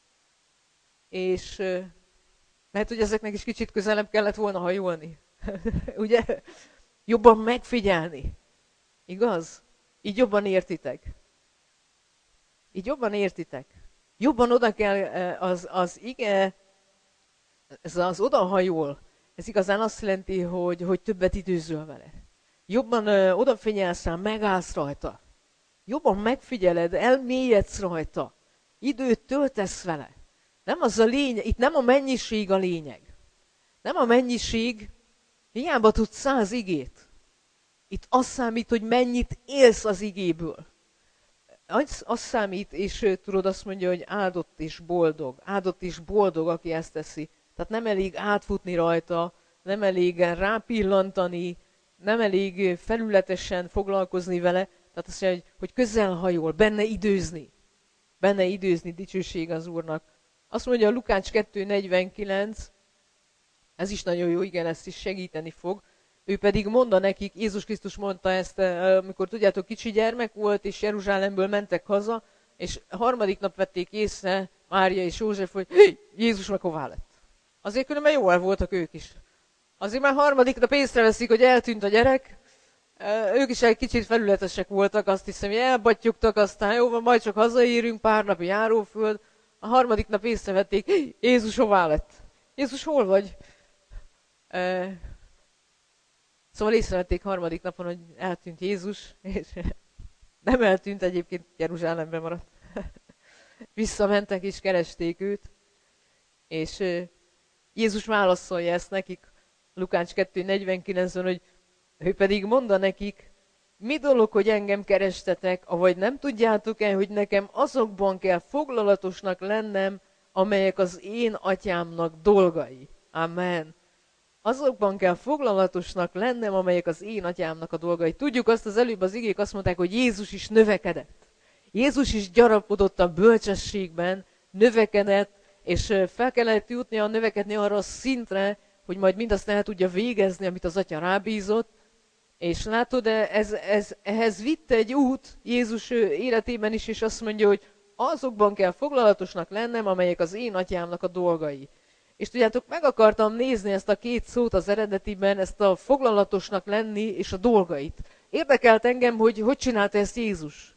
És lehet, hogy ezeknek is kicsit közelebb kellett volna hajolni. Ugye? Jobban megfigyelni. Igaz? Így jobban értitek. Jobban oda kell az ige, ez az odahajol, ez igazán azt jelenti, hogy többet időzöl vele. Jobban odafigyelsz rá, megállsz rajta. Jobban megfigyeled, elmélyedsz rajta. Időt töltesz vele. Nem az a lényeg, itt nem a mennyiség a lényeg. Nem a mennyiség, hiába tudsz 100 igét. Itt az számít, hogy mennyit élsz az igéből. Az számít, és tudod, azt mondja, hogy áldott és boldog, aki ezt teszi. Tehát nem elég átfutni rajta, nem elég rápillantani, nem elég felületesen foglalkozni vele. Tehát azt mondja, hogy közel hajol, benne időzni, dicsőség az Úrnak. Azt mondja a Lukács 2.49, ez is nagyon jó, igen, ezt is segíteni fog. Ő pedig mondta nekik, Jézus Krisztus mondta ezt, amikor tudjátok, kicsi gyermek volt, és Jeruzsálemből mentek haza, és a harmadik nap vették észre Mária és József, hogy Jézus meg hová lett. Azért különben jól el voltak ők is. Azért már harmadik nap észreveszik, hogy eltűnt a gyerek, ők is egy kicsit felületesek voltak, azt hiszem, hogy elbattyogtak, aztán jó van, majd csak hazaérünk, pár napi járóföld. A harmadik nap észrevették, Jézus hová lett? Jézus hol vagy? Szóval észrevették harmadik napon, hogy eltűnt Jézus, és nem eltűnt, egyébként Jeruzsálemben maradt. Visszamentek és keresték őt, és Jézus válaszolja ezt nekik, Lukács 2.49-ben, hogy ő pedig mondta nekik, Mi dolog, hogy engem kerestetek, avagy nem tudjátok-e, hogy nekem azokban kell foglalatosnak lennem, amelyek az én atyámnak dolgai. Amen. Azokban kell foglalatosnak lennem, amelyek az én atyámnak a dolgai. Tudjuk azt, az előbb az igék azt mondták, hogy Jézus is növekedett. Jézus is gyarapodott a bölcsességben, növekedett, és fel kellett jutnia, növekedni arra a szintre, hogy majd mindazt el tudja végezni, amit az atya rábízott. És látod, ehhez vitt egy út Jézus életében is, és azt mondja, hogy azokban kell foglalatosnak lennem, amelyek az én atyámnak a dolgai. És tudjátok, meg akartam nézni ezt a két szót az eredetiben, ezt a foglalatosnak lenni és a dolgait. Érdekelt engem, hogy csinálta ezt Jézus.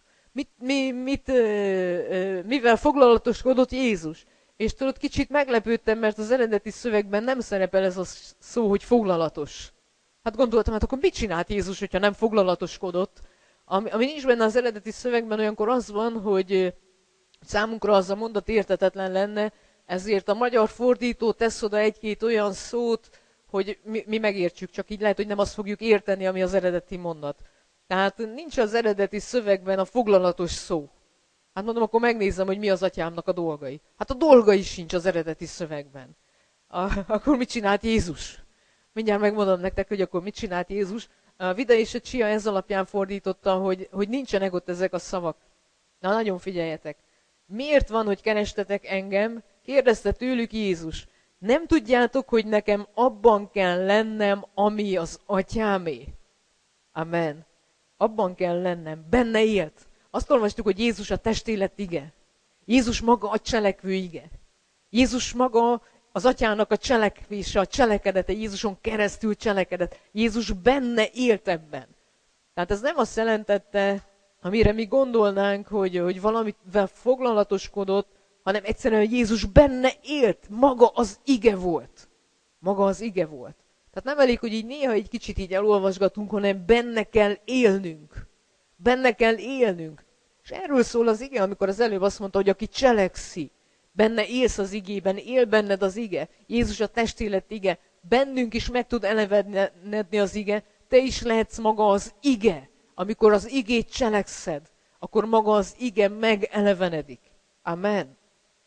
Mivel foglalatoskodott Jézus? És tudod, kicsit meglepődtem, mert az eredeti szövegben nem szerepel ez a szó, hogy foglalatos. Hát gondoltam, hát akkor mit csinált Jézus, hogyha nem foglalatoskodott? Ami nincs benne az eredeti szövegben, olyankor az van, hogy számunkra az a mondat érthetetlen lenne, ezért a magyar fordító tesz oda egy-két olyan szót, hogy mi megértsük, csak így lehet, hogy nem azt fogjuk érteni, ami az eredeti mondat. Tehát nincs az eredeti szövegben a foglalatos szó. Hát mondom, akkor megnézem, hogy mi az atyámnak a dolgai. Hát a dolgai sincs az eredeti szövegben. Akkor mit csinált Jézus? Mindjárt megmondom nektek, hogy akkor mit csinált Jézus. A Vida és a Csia ez alapján fordította, hogy nincsenek ott ezek a szavak. Na, nagyon figyeljetek. Miért van, hogy kerestetek engem? Kérdezte tőlük Jézus. Nem tudjátok, hogy nekem abban kell lennem, ami az atyámé? Amen. Abban kell lennem. Benne élt. Azt olvastuk, hogy Jézus a testélet ige. Jézus maga a cselekvő ige. Jézus maga az atyának a cselekvése, a cselekedete, Jézuson keresztül cselekedett. Jézus benne élt ebben. Tehát ez nem azt jelentette, amire mi gondolnánk, hogy valamivel foglalatoskodott, hanem egyszerűen, hogy Jézus benne élt, maga az ige volt. Maga az ige volt. Tehát nem elég, hogy így néha egy kicsit így elolvasgatunk, hanem benne kell élnünk. Benne kell élnünk. És erről szól az ige, amikor az előbb azt mondta, hogy aki cselekszi, benne élsz az igében, él benned az ige. Jézus a testélet ige, bennünk is meg tud elevenedni az ige, te is lehetsz maga az ige. Amikor az igét cselekszed, akkor maga az ige megelevenedik. Amen.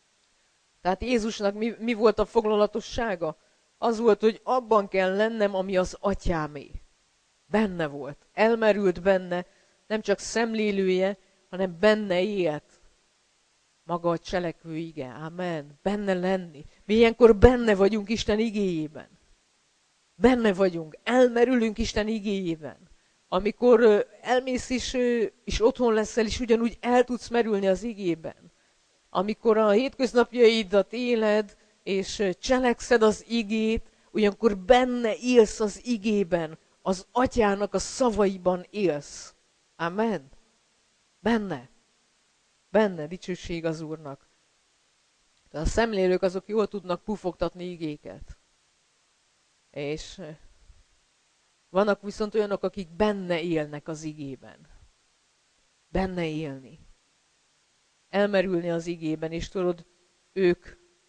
Tehát Jézusnak mi volt a foglalatossága? Az volt, hogy abban kell lennem, ami az atyámé. Benne volt, elmerült benne, nem csak szemlélője, hanem benne élt. Maga a cselekvő ige. Amen. Benne lenni. Mi ilyenkor benne vagyunk Isten igéjében. Benne vagyunk, elmerülünk Isten igéjében. Amikor elmész és otthon leszel, és ugyanúgy el tudsz merülni az igében. Amikor a hétköznapjaidat éled, és cselekszed az igét, olyankor benne élsz az igében, az atyának a szavaiban élsz. Amen. Benne. Benne, dicsőség az Úrnak. De a szemlélők azok jól tudnak pufogtatni igéket. És vannak viszont olyanok, akik benne élnek az igében. Benne élni. Elmerülni az igében, és tudod, ők,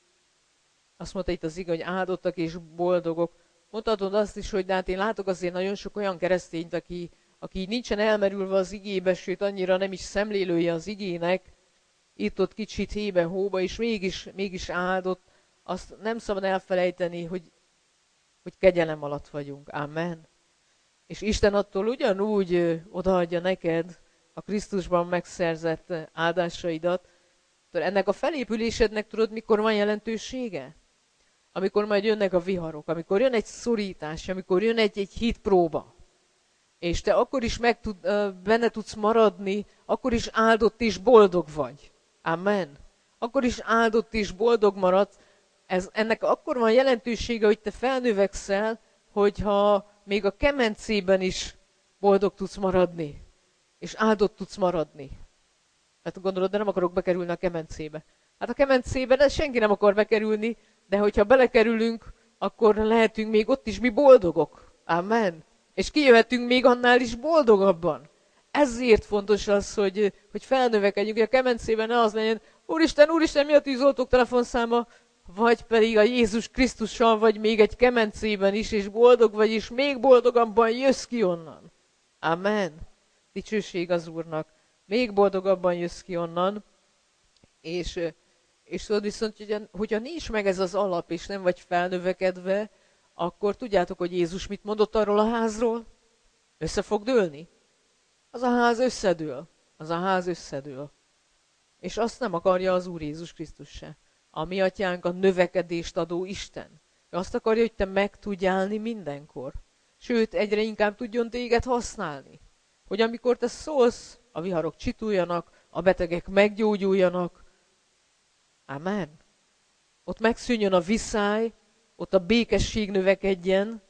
azt mondta itt az ige, hogy áldottak és boldogok. Mondhatod azt is, hogy de hát én látok azért nagyon sok olyan keresztényt, aki nincsen elmerülve az igébe, sőt annyira nem is szemlélője az igének, itt-ott kicsit hébe-hóba, és mégis áldott. Azt nem szabad elfelejteni, hogy kegyelem alatt vagyunk. Amen. És Isten attól ugyanúgy odaadja neked a Krisztusban megszerzett áldásaidat. Ennek a felépülésednek tudod, mikor van jelentősége? Amikor majd jönnek a viharok, amikor jön egy szorítás, amikor jön egy hitpróba. És te akkor is benne tudsz maradni, akkor is áldott és boldog vagy. Amen. Akkor is áldott és boldog maradsz. Ennek akkor van jelentősége, hogy te felnövekszel, hogyha még a kemencében is boldog tudsz maradni. És áldott tudsz maradni. Hát gondolod, de nem akarok bekerülni a kemencébe. Hát a kemencébe senki nem akar bekerülni, de hogyha belekerülünk, akkor lehetünk még ott is mi boldogok. Amen. És kijöhetünk még annál is boldogabban. Ezért fontos az, hogy felnövekedjünk, hogy a kemencében ne az legyen, Úristen, mi a tűzoltók telefonszáma? Vagy pedig a Jézus Krisztussal vagy még egy kemencében is, és boldog vagy, és még boldogabban jössz ki onnan. Amen. Dicsőség az Úrnak. Még boldogabban jössz ki onnan, és tudod viszont, hogyha nincs meg ez az alap, és nem vagy felnövekedve, akkor tudjátok, hogy Jézus mit mondott arról a házról? Össze fog dőlni? Az a ház összedől. Az a ház összedől. És azt nem akarja az Úr Jézus Krisztus se. A mi atyánk a növekedést adó Isten. Ő azt akarja, hogy te meg tudj állni mindenkor. Sőt, egyre inkább tudjon téged használni. Hogy amikor te szólsz, a viharok csituljanak, a betegek meggyógyuljanak. Amen. Ott megszűnjön a viszály, ott a békesség növekedjen.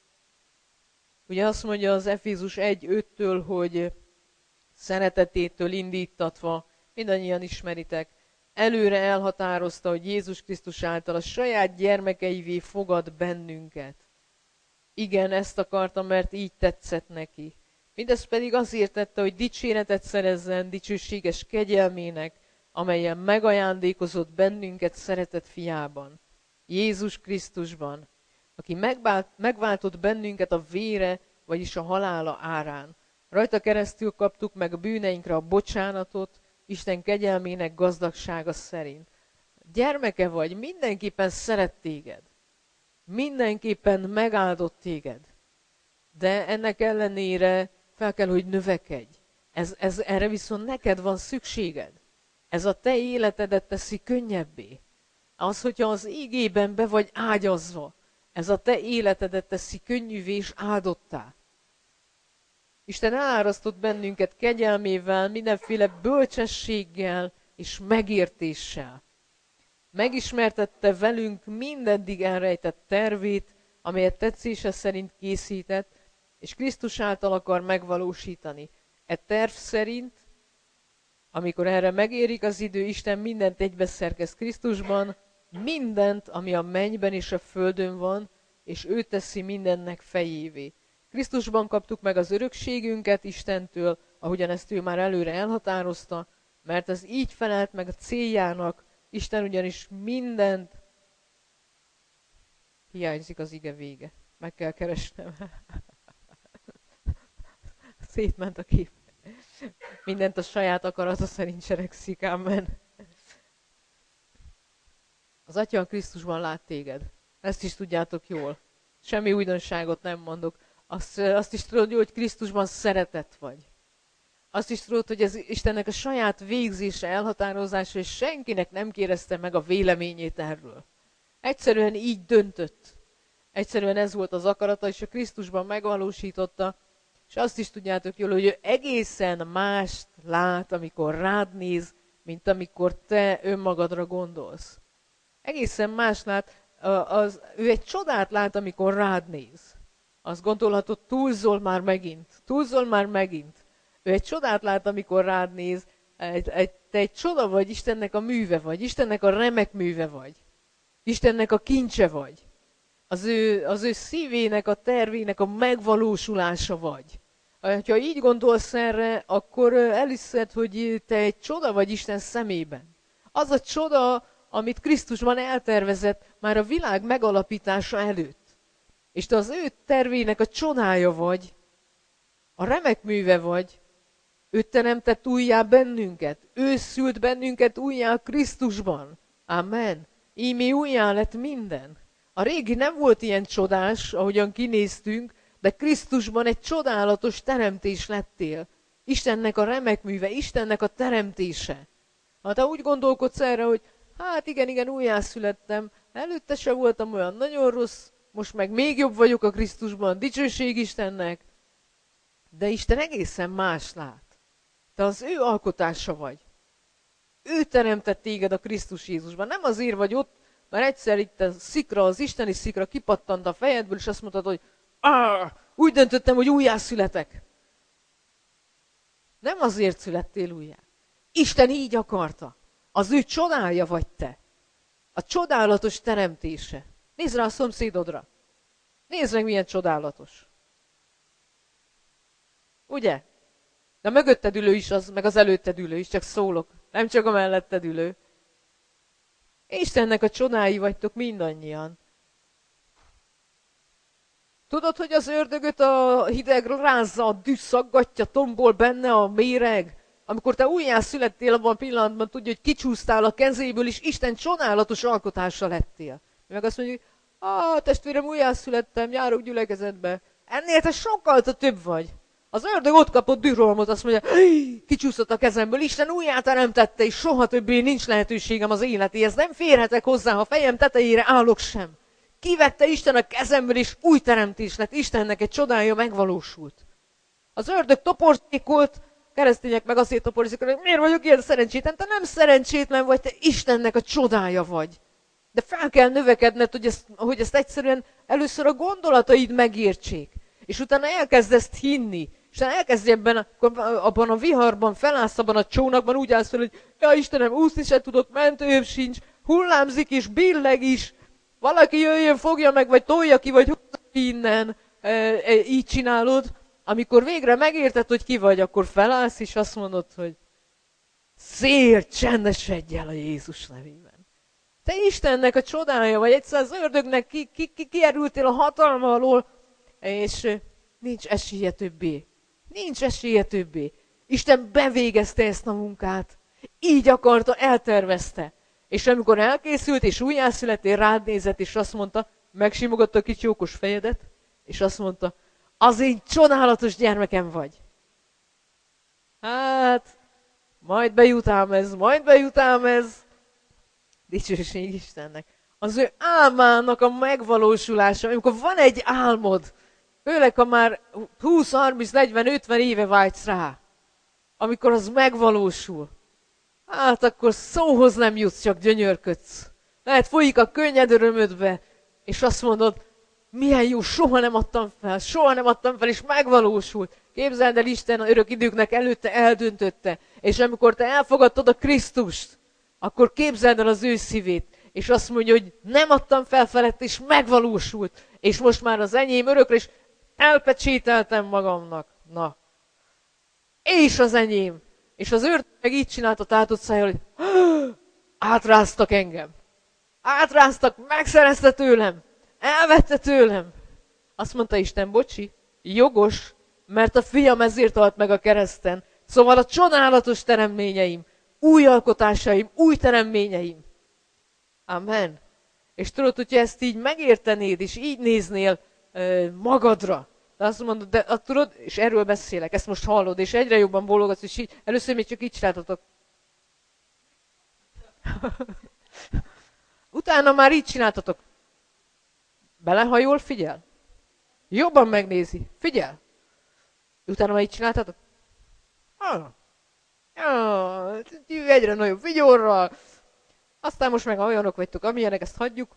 Ugye azt mondja az Efézus 1:5-től, hogy szeretetétől indítatva, mindannyian ismeritek, előre elhatározta, hogy Jézus Krisztus által a saját gyermekeivé fogad bennünket. Igen, ezt akarta, mert így tetszett neki. Mindezt pedig azért tette, hogy dicséretet szerezzen dicsőséges kegyelmének, amelyen megajándékozott bennünket szeretett fiában, Jézus Krisztusban, aki megváltott bennünket a vére, vagyis a halála árán. Rajta keresztül kaptuk meg a bűneinkre a bocsánatot, Isten kegyelmének gazdagsága szerint. Gyermeke vagy, mindenképpen szeret téged. Mindenképpen megáldott téged. De ennek ellenére fel kell, hogy növekedj. Erre viszont neked van szükséged. Ez a te életedet teszi könnyebbé. Az, hogyha az ígében be vagy ágyazva, ez a te életedet teszi könnyűvé és áldottá. Isten elárasztott bennünket kegyelmével, mindenféle bölcsességgel és megértéssel. Megismertette velünk mindeddig elrejtett tervét, amelyet tetszése szerint készített, és Krisztus által akar megvalósítani. E terv szerint, amikor erre megérik az idő, Isten mindent egybeszerkeszt Krisztusban, mindent, ami a mennyben és a földön van, és ő teszi mindennek fejévé. Krisztusban kaptuk meg az örökségünket Istentől, ahogyan ezt ő már előre elhatározta, mert ez így felelt meg a céljának, Isten ugyanis mindent... Hiányzik az ige vége. Meg kell keresnem. Szétment a kép. Mindent a saját akarata szerint cselekszik, amen. Az Atya a Krisztusban lát téged. Ezt is tudjátok jól. Semmi újdonságot nem mondok. Azt is tudod, hogy Krisztusban szeretett vagy. Azt is tudod, hogy ez Istennek a saját végzése, elhatározása, és senkinek nem kérdezte meg a véleményét erről. Egyszerűen így döntött. Egyszerűen ez volt az akarata, és a Krisztusban megvalósította, és azt is tudjátok jól, hogy ő egészen mást lát, amikor rád néz, mint amikor te önmagadra gondolsz. Egészen más lát, ő egy csodát lát, amikor rád néz. Azt gondolhatod, túlzol már megint. Ő egy csodát lát, amikor rád néz, te egy csoda vagy, Istennek a műve vagy, Istennek a remek műve vagy. Istennek a kincse vagy. Az ő szívének, a tervének a megvalósulása vagy. Ha így gondolsz erre, akkor elhiszed, hogy te egy csoda vagy Isten szemében. Az a csoda, amit Krisztusban eltervezett már a világ megalapítása előtt. És te az ő tervének a csodája vagy, a remek műve vagy, ő teremtett újjá bennünket, ő szült bennünket újjá Krisztusban. Amen. Íme újjá lett minden. A régi nem volt ilyen csodás, ahogyan kinéztünk, de Krisztusban egy csodálatos teremtés lettél. Istennek a remek műve, Istennek a teremtése. Ha te úgy gondolkodsz erre, hogy hát igen, újjászülettem, előtte se voltam olyan nagyon rossz, most meg még jobb vagyok a Krisztusban, dicsőség Istennek. De Isten egészen más lát. Te az ő alkotása vagy. Ő teremtett téged a Krisztus Jézusban. Nem azért vagy ott, mert egyszer itt a szikra, az isteni szikra kipattant a fejedből, és azt mondtad, hogy úgy döntöttem, hogy újjászületek. Nem azért születtél újjá. Isten így akarta. Az ő csodája vagy te. A csodálatos teremtése. Nézd rá a szomszédodra. Nézd meg, milyen csodálatos. Ugye? De a mögötted ülő is az, meg az előtted ülő is, csak szólok. Nem csak a melletted ülő. Istennek a csodái vagytok mindannyian. Tudod, hogy az ördögöt a hideg rázza, a düh szaggatja, tombol benne a méreg. Amikor te újjászülettél, abban a pillanatban tudja, hogy kicsúsztál a kezéből, és Isten csodálatos alkotása lettél. Meg azt mondjuk, testvérem, újjászülettem, járok gyülekezetbe. Ennél te sokkal több vagy. Az ördög ott kapott dührohamot, azt mondja, kicsúszott a kezemből, Isten újjáteremtette, és soha többé nincs lehetőségem az életéhez. Nem férhetek hozzá, ha fejem tetejére állok sem. Kivette Isten a kezemből, és új teremtés lett. Istennek egy csodája megvalósult. Az ördög toporzékolt, keresztények meg azért toporzékolnak, hogy miért vagyok ilyen szerencsétlen? Te nem szerencsétlen vagy, te Istennek a csodája vagy. De fel kell növekedned, hogy ezt egyszerűen először a gondolataid megértsék. És utána elkezd ezt hinni. És elkezd abban a viharban, felállsz abban a csónakban, úgy állsz fel, hogy ja Istenem, úszni se tudok, mentőm sincs, hullámzik is, billeg is, valaki jöjjön, fogja meg, vagy tolja ki, vagy húzza innen, így csinálod. Amikor végre megérted, hogy ki vagy, akkor felállsz, és azt mondod, hogy szél, csendesedj el a Jézus nevében. Te Istennek a csodája vagy, egyszer az ördögnek kikerültél a hatalma alól, és nincs esélye többé. Nincs esélye többé. Isten bevégezte ezt a munkát. Így akarta, eltervezte. És amikor elkészült, és újjászülettél, rád nézett, és azt mondta, megsimogatta a kicsi okos fejedet, és azt mondta, az én csodálatos gyermekem vagy. Hát, majd bejut ám ez. Dicsőség Istennek. Az ő álmának a megvalósulása, amikor van egy álmod, főleg ha már 20, 30, 40, 50 éve vágysz rá, amikor az megvalósul, hát akkor szóhoz nem jutsz, csak gyönyörködsz. Lehet folyik a könnyed örömödbe, és azt mondod, milyen jó, soha nem adtam fel, és megvalósult. Képzeld el, Isten a örök időknek előtte eldöntötte, és amikor te elfogadtad a Krisztust, akkor képzeld el az ő szívét, és azt mondja, hogy nem adtam fel felett, és megvalósult, és most már az enyém örökre, és elpecsételtem magamnak. Na, és az enyém. És az őrt meg így csinált a tátott szájjal, hogy átráztak engem. Átráztak, megszerezte tőlem. Elvette tőlem. Azt mondta Isten, bocsi, jogos, mert a fiam ezért halt meg a kereszten. Szóval a csodálatos teremményeim, új alkotásaim, új teremményeim. Amen. És tudod, hogyha ezt így megértenéd, és így néznél magadra, de azt mondod, de tudod, és erről beszélek, ezt most hallod, és egyre jobban bólogatsz, és így, először még csak így csináltatok. Utána már így csináltatok. Belehajol, figyel. Jobban megnézi, figyel. Utána már így csináltatok. Egyre nagyobb vigyorral. Aztán most meg olyanok vagytok, amilyenek, ezt hagyjuk.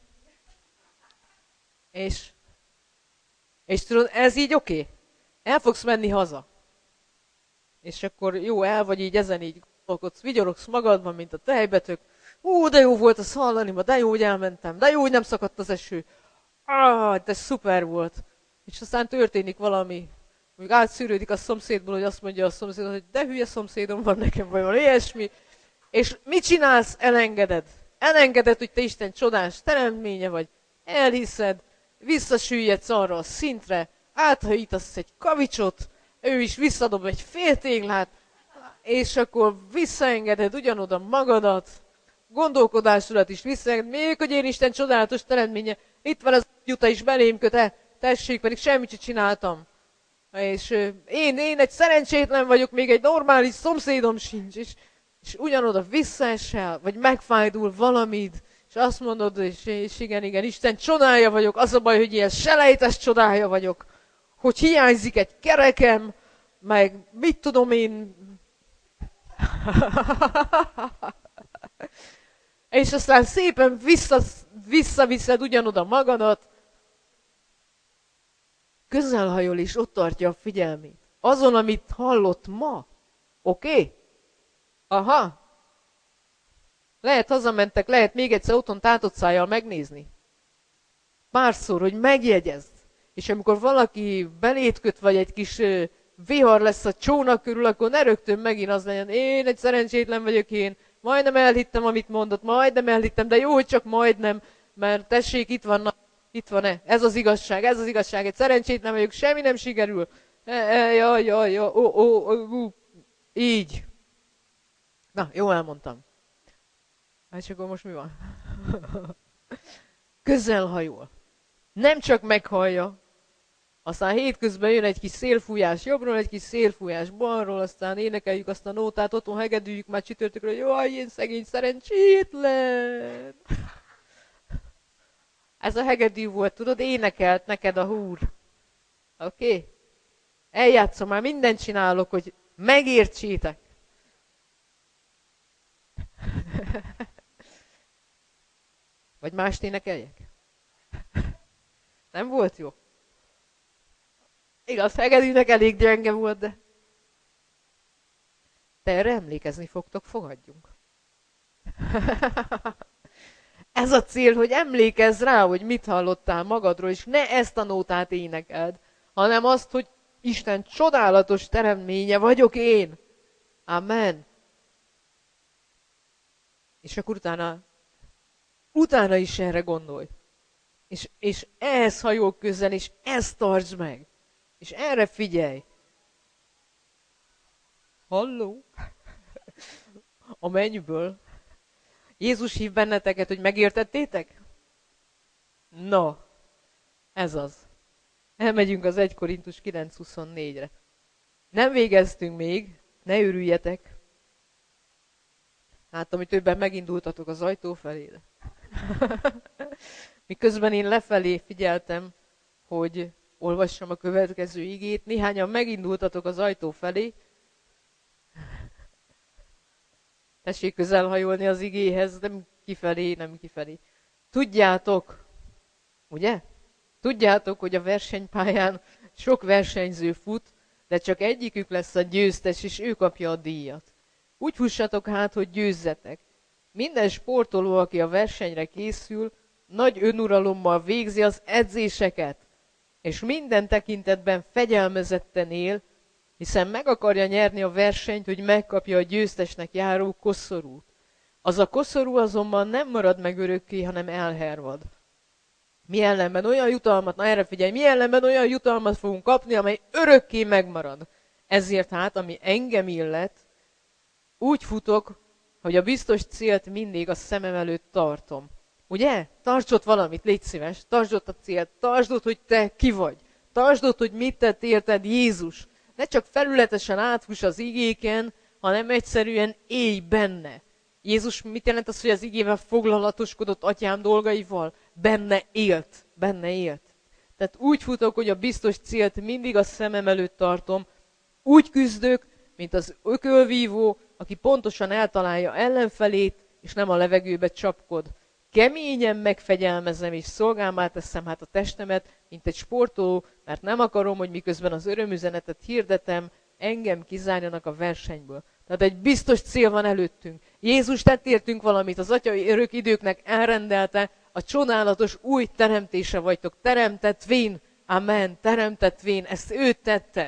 És tudod, ez így oké. El fogsz menni haza. És akkor jó, el vagy így ezen így gondolkodsz, vigyorogsz magadban, mint a tejbetök. De jó volt azt hallani ma, de jó, hogy elmentem, de jó, hogy nem szakadt az eső. De szuper volt. És aztán történik valami, mondjuk átszűrődik a szomszédból, hogy azt mondja a szomszéd, hogy de hülye szomszédom van nekem, vagy van ilyesmi. És mit csinálsz? Elengeded. Elengeded, hogy te Isten csodás teremtménye vagy. Elhiszed, visszasüllyedsz arra a szintre, áthajítasz egy kavicsot, ő is visszadob egy fél téglát, és akkor visszaengeded ugyanoda magadat, gondolkodásodat is visszaengeded, még hogy én Isten csodálatos teremtménye, itt van az juta is belém köt, tessék, pedig semmit sem csináltam. És én egy szerencsétlen vagyok, még egy normális szomszédom sincs, és ugyanoda visszaesel, vagy megfájdul valamit, és azt mondod, és igen, Isten csodája vagyok, az a baj, hogy ilyen selejtes csodája vagyok, hogy hiányzik egy kerekem, meg mit tudom én. És aztán szépen visszaviszed ugyanoda magadat, közelhajol és ott tartja a figyelmét. Azon, amit hallott ma. Oké? Aha. Lehet hazamentek, lehet még egyszer otthon tátott szájjal megnézni. Párszor, hogy megjegyezd. És amikor valaki beléd köt, vagy egy kis vihar lesz a csónak körül, akkor ne rögtön megint az legyen, én egy szerencsétlen vagyok én, majdnem elhittem, amit mondott, majdnem elhittem, de jó, hogy csak majdnem, mert tessék, itt vannak, Itt van-e? Ez az igazság. Egy szerencsétlen vagyok, semmi nem sikerül. Jaj, így. Na, jól elmondtam. És akkor most mi van? Közel hajol. Nem csak meghallja, aztán hétközben jön egy kis szélfújás jobbról, egy kis szélfújás balról, aztán énekeljük azt a nótát, otthon hegedűjük már csütörtökről, jaj, én szegény szerencsétlen. Ez a hegedű volt, tudod, énekelt neked a húr. Oké? Eljátszom, már mindent csinálok, hogy megértsétek. Vagy mást énekeljek? Nem volt jó? Igaz, hegedűnek elég gyenge volt, de... De erre emlékezni fogtok, fogadjunk. Ez a cél, hogy emlékezz rá, hogy mit hallottál magadról, és ne ezt a nótát énekeld, hanem azt, hogy Isten csodálatos teremtménye vagyok én. Amen. És akkor utána is erre gondolj. És ehhez hajol közel, és ezt tartsd meg. És erre figyelj. Halló? A mennyből. Jézus hív benneteket, hogy megértettétek? Na, ez az. Elmegyünk az 1 Korintus 9:24-re. Nem végeztünk még, ne örüljetek. Láttam, hogy többen megindultatok az ajtó felé. Miközben én lefelé figyeltem, hogy olvassam a következő igét, néhányan megindultatok az ajtó felé. Tessék közelhajolni az igéhez, nem kifelé. Tudjátok, ugye? Tudjátok, hogy a versenypályán sok versenyző fut, de csak egyikük lesz a győztes, és ő kapja a díjat. Úgy fussatok hát, hogy győzzetek. Minden sportoló, aki a versenyre készül, nagy önuralommal végzi az edzéseket, és minden tekintetben fegyelmezetten él, hiszen meg akarja nyerni a versenyt, hogy megkapja a győztesnek járó koszorút. Az a koszorú azonban nem marad meg örökké, hanem elhervad. Mi ellenben olyan jutalmat, na erre figyelj, mi ellenben olyan jutalmat fogunk kapni, amely örökké megmarad. Ezért hát, ami engem illet, úgy futok, hogy a biztos célt mindig a szemem előtt tartom. Ugye? Tartsd ott valamit, légy szíves, tartsd ott a célt, tartsd ott, hogy te ki vagy. Tartsd ott, hogy mit tett érted Jézus. Ne csak felületesen átfuss az igéken, hanem egyszerűen élj benne. Jézus mit jelent az, hogy az igével foglalatoskodott atyám dolgaival? Benne élt. Tehát úgy futok, hogy a biztos célt mindig a szemem előtt tartom. Úgy küzdök, mint az ökölvívó, aki pontosan eltalálja ellenfelét, és nem a levegőbe csapkod. Keményen megfegyelmezem, és szolgámmá teszem hát a testemet, mint egy sportoló, mert nem akarom, hogy miközben az örömüzenetet hirdetem, engem kizárjanak a versenyből. Tehát egy biztos cél van előttünk. Jézus tett értünk valamit, az atyai örök időknek elrendelte, a csodálatos új teremtése vagytok. Teremtetvén, amen, teremtetvén, ezt ő tette.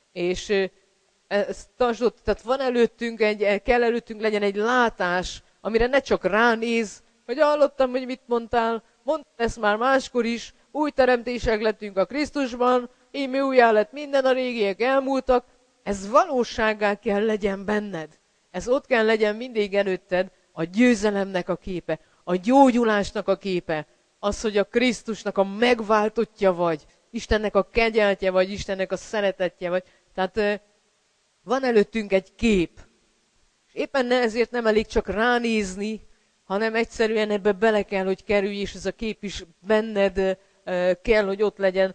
És ezt tartsd, tehát van előttünk, kell előttünk legyen egy látás, amire ne csak ránéz, hogy hallottam, hogy mit mondtál, mondtam ezt már máskor is, új teremtések lettünk a Krisztusban, íme újjá lett minden, a régiek elmúltak. Ez valósággá kell legyen benned. Ez ott kell legyen mindig előtted, a győzelemnek a képe, a gyógyulásnak a képe, az, hogy a Krisztusnak a megváltottja vagy, Istennek a kegyeltje vagy, Istennek a szeretetje vagy. Tehát van előttünk egy kép. És éppen ezért nem elég csak ránézni, hanem egyszerűen ebbe bele kell, hogy kerülj, és ez a kép is benned kell, hogy ott legyen.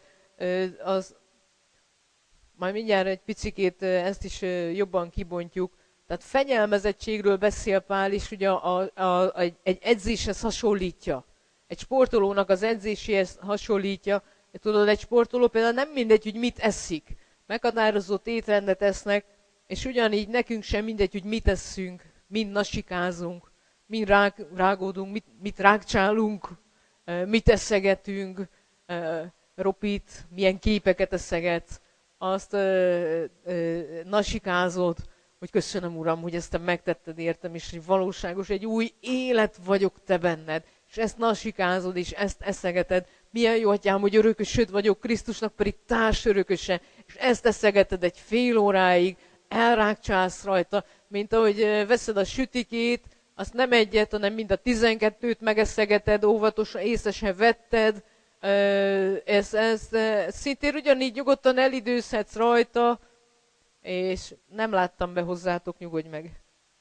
Majd mindjárt egy picikét ezt is jobban kibontjuk. Tehát fegyelmezettségről beszél Pál, és ugye egy edzéshez hasonlítja. Egy sportolónak az edzéséhez hasonlítja. Tudod, egy sportoló például nem mindegy, hogy mit eszik. Meghatározott étrendet esznek, és ugyanígy nekünk sem mindegy, hogy mit eszünk, mind nasikázunk, mind rágódunk, mit rágcsálunk, mit eszegetünk, Ropit, milyen képeket eszegetsz, azt nasikázod, hogy köszönöm Uram, hogy ezt te megtetted értem, és hogy valóságos, egy új élet vagyok te benned, és ezt nasikázod, és ezt eszegeted, milyen jó, atyám, hogy örökösöd vagyok, Krisztusnak pedig társörököse, és ezt eszegeted egy fél óráig, elrákcsálsz rajta, mint ahogy veszed a sütikét, azt nem egyet, hanem mind a 12-t megeszegeted, óvatosan, észre se vetted, ezt szintén ugyanígy nyugodtan elidőzhetsz rajta, és nem láttam be hozzátok, nyugodj meg.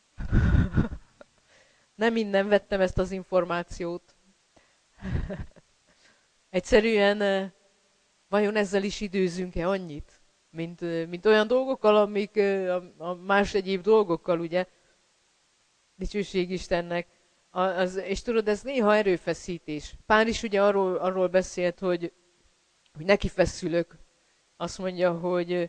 Nem innen vettem ezt az információt. Egyszerűen vajon ezzel is időzünk-e annyit, mint olyan dolgokkal, amik a más egyéb dolgokkal, ugye? Dicsőség Istennek. És tudod, ez néha erőfeszítés. Pál is ugye arról beszélt, hogy neki feszülök. Azt mondja, hogy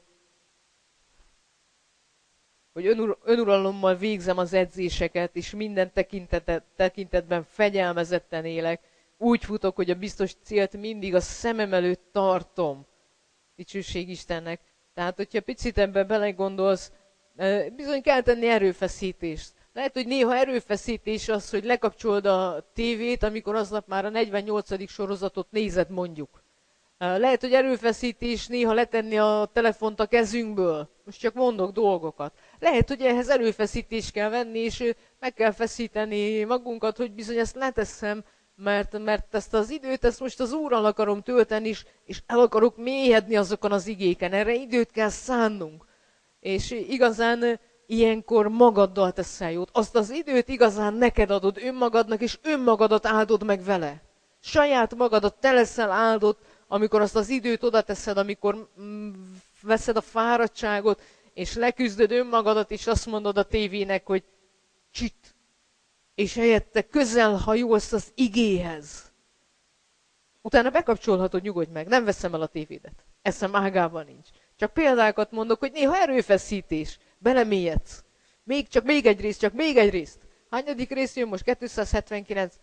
önuralommal végzem az edzéseket, és minden tekintetben fegyelmezetten élek. Úgy futok, hogy a biztos célt mindig a szemem előtt tartom. Dicsőség Istennek. Tehát, hogyha picit ebben belegondolsz, bizony kell tenni erőfeszítést. Lehet, hogy néha erőfeszítés az, hogy lekapcsolod a tévét, amikor aznap már a 48. sorozatot nézed, mondjuk. Lehet, hogy erőfeszítés néha letenni a telefont a kezünkből. Most csak mondok dolgokat. Lehet, hogy ehhez erőfeszítést kell venni, és meg kell feszíteni magunkat, hogy bizony ezt leteszem, mert ezt az időt, ezt most az Úrral akarom tölteni, és el akarok mélyedni azokon az igéken. Erre időt kell szánnunk. És igazán ilyenkor magaddal teszel jót. Azt az időt igazán neked adod önmagadnak, és önmagadat áldod meg vele. Saját magadat te leszel áldott, amikor azt az időt oda teszed, amikor veszed a fáradtságot, és leküzdöd önmagadat, és azt mondod a tévének, hogy csit, és helyette közel hajolsz az igéhez. Utána bekapcsolhatod, nyugodj meg, nem veszem el a tévédet. Eszem ágában nincs. Csak példákat mondok, hogy néha erőfeszítés, belemélyedsz. Még egy részt. Hányadik rész jön most? 279.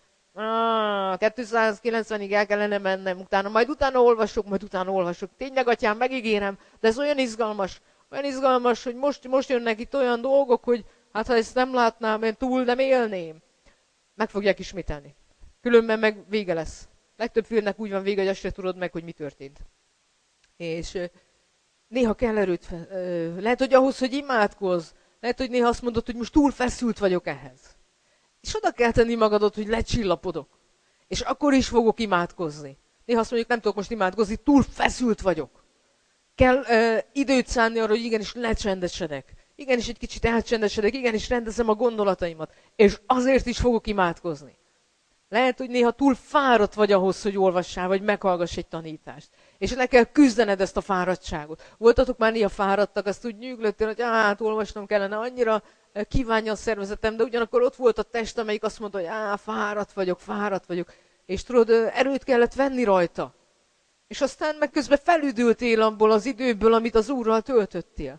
290-ig el kellene mennem, utána olvasok. Tényleg, atyám, megígérem, de ez olyan izgalmas, hogy most jönnek itt olyan dolgok, hogy hát ha ezt nem látnám, én túl nem élném. Meg fogják ismételni. Különben meg vége lesz. Legtöbb filmnek úgy van vége, hogy azt se tudod meg, hogy mi történt. És néha kell erőt, lehet, hogy ahhoz, hogy imádkozz, lehet, hogy néha azt mondod, hogy most túl feszült vagyok ehhez. És oda kell tenni magadat, hogy lecsillapodok. És akkor is fogok imádkozni. Néha azt mondjuk, nem tudok most imádkozni, túl feszült vagyok. Kell időt szánni arra, hogy igenis lecsendesedek. Igenis egy kicsit elcsendesedek, igenis rendezem a gondolataimat. És azért is fogok imádkozni. Lehet, hogy néha túl fáradt vagy ahhoz, hogy olvassál, vagy meghallgass egy tanítást. És le kell küzdened ezt a fáradtságot. Voltatok már néha fáradtak, azt úgy nyűglöttél, hogy hát olvasnom kellene, annyira kívánja a szervezetem, de ugyanakkor ott volt a test, amelyik azt mondta, hogy fáradt vagyok. És tudod, erőt kellett venni rajta. És aztán meg közben felüdültél abból az időből, amit az Úrral töltöttél.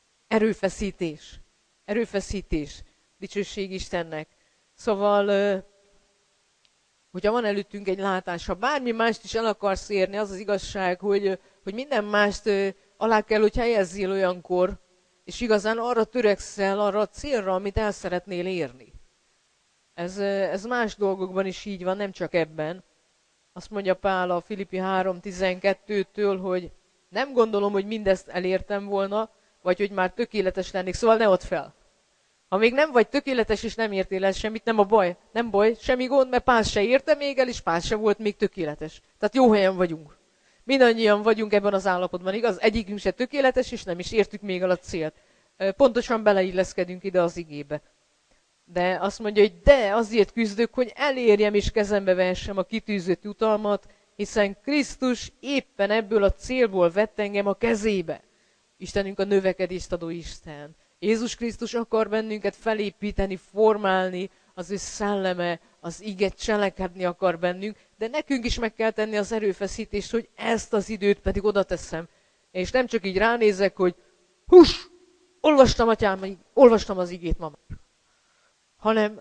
Erőfeszítés. Dicsőség Istennek. Szóval, hogyha van előttünk egy látás, ha bármi mást is el akarsz érni, az az igazság, hogy minden mást alá kell, hogy helyezzél olyankor, és igazán arra törekszel, arra a célra, amit el szeretnél érni. Ez más dolgokban is így van, nem csak ebben. Azt mondja Pál a Filippi 3:12-től, hogy nem gondolom, hogy mindezt elértem volna, vagy hogy már tökéletes lennék, szóval ne add fel. Ha még nem vagy tökéletes, és nem értél el semmit, nem baj, semmi gond, mert Pál se érte még el, és Pál se volt még tökéletes. Tehát jó helyen vagyunk. Mindannyian vagyunk ebben az állapotban, igaz? Egyikünk se tökéletes, és nem is értük még el a célt. Pontosan beleilleszkedünk ide az igébe. De azt mondja, hogy de azért küzdök, hogy elérjem és kezembe vehessem a kitűzött jutalmat, hiszen Krisztus éppen ebből a célból vett engem a kezébe. Istenünk a növekedést adó Isten. Jézus Krisztus akar bennünket felépíteni, formálni, az ő szelleme, az íget cselekedni akar bennünk, de nekünk is meg kell tenni az erőfeszítést, hogy ezt az időt pedig oda teszem. És nem csak így ránézek, hogy olvastam, atyám, olvastam az igét ma már. Hanem,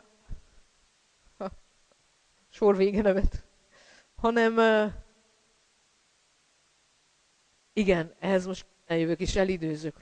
sor vége nevet, hanem, igen, ehhez most eljövök és elidőzök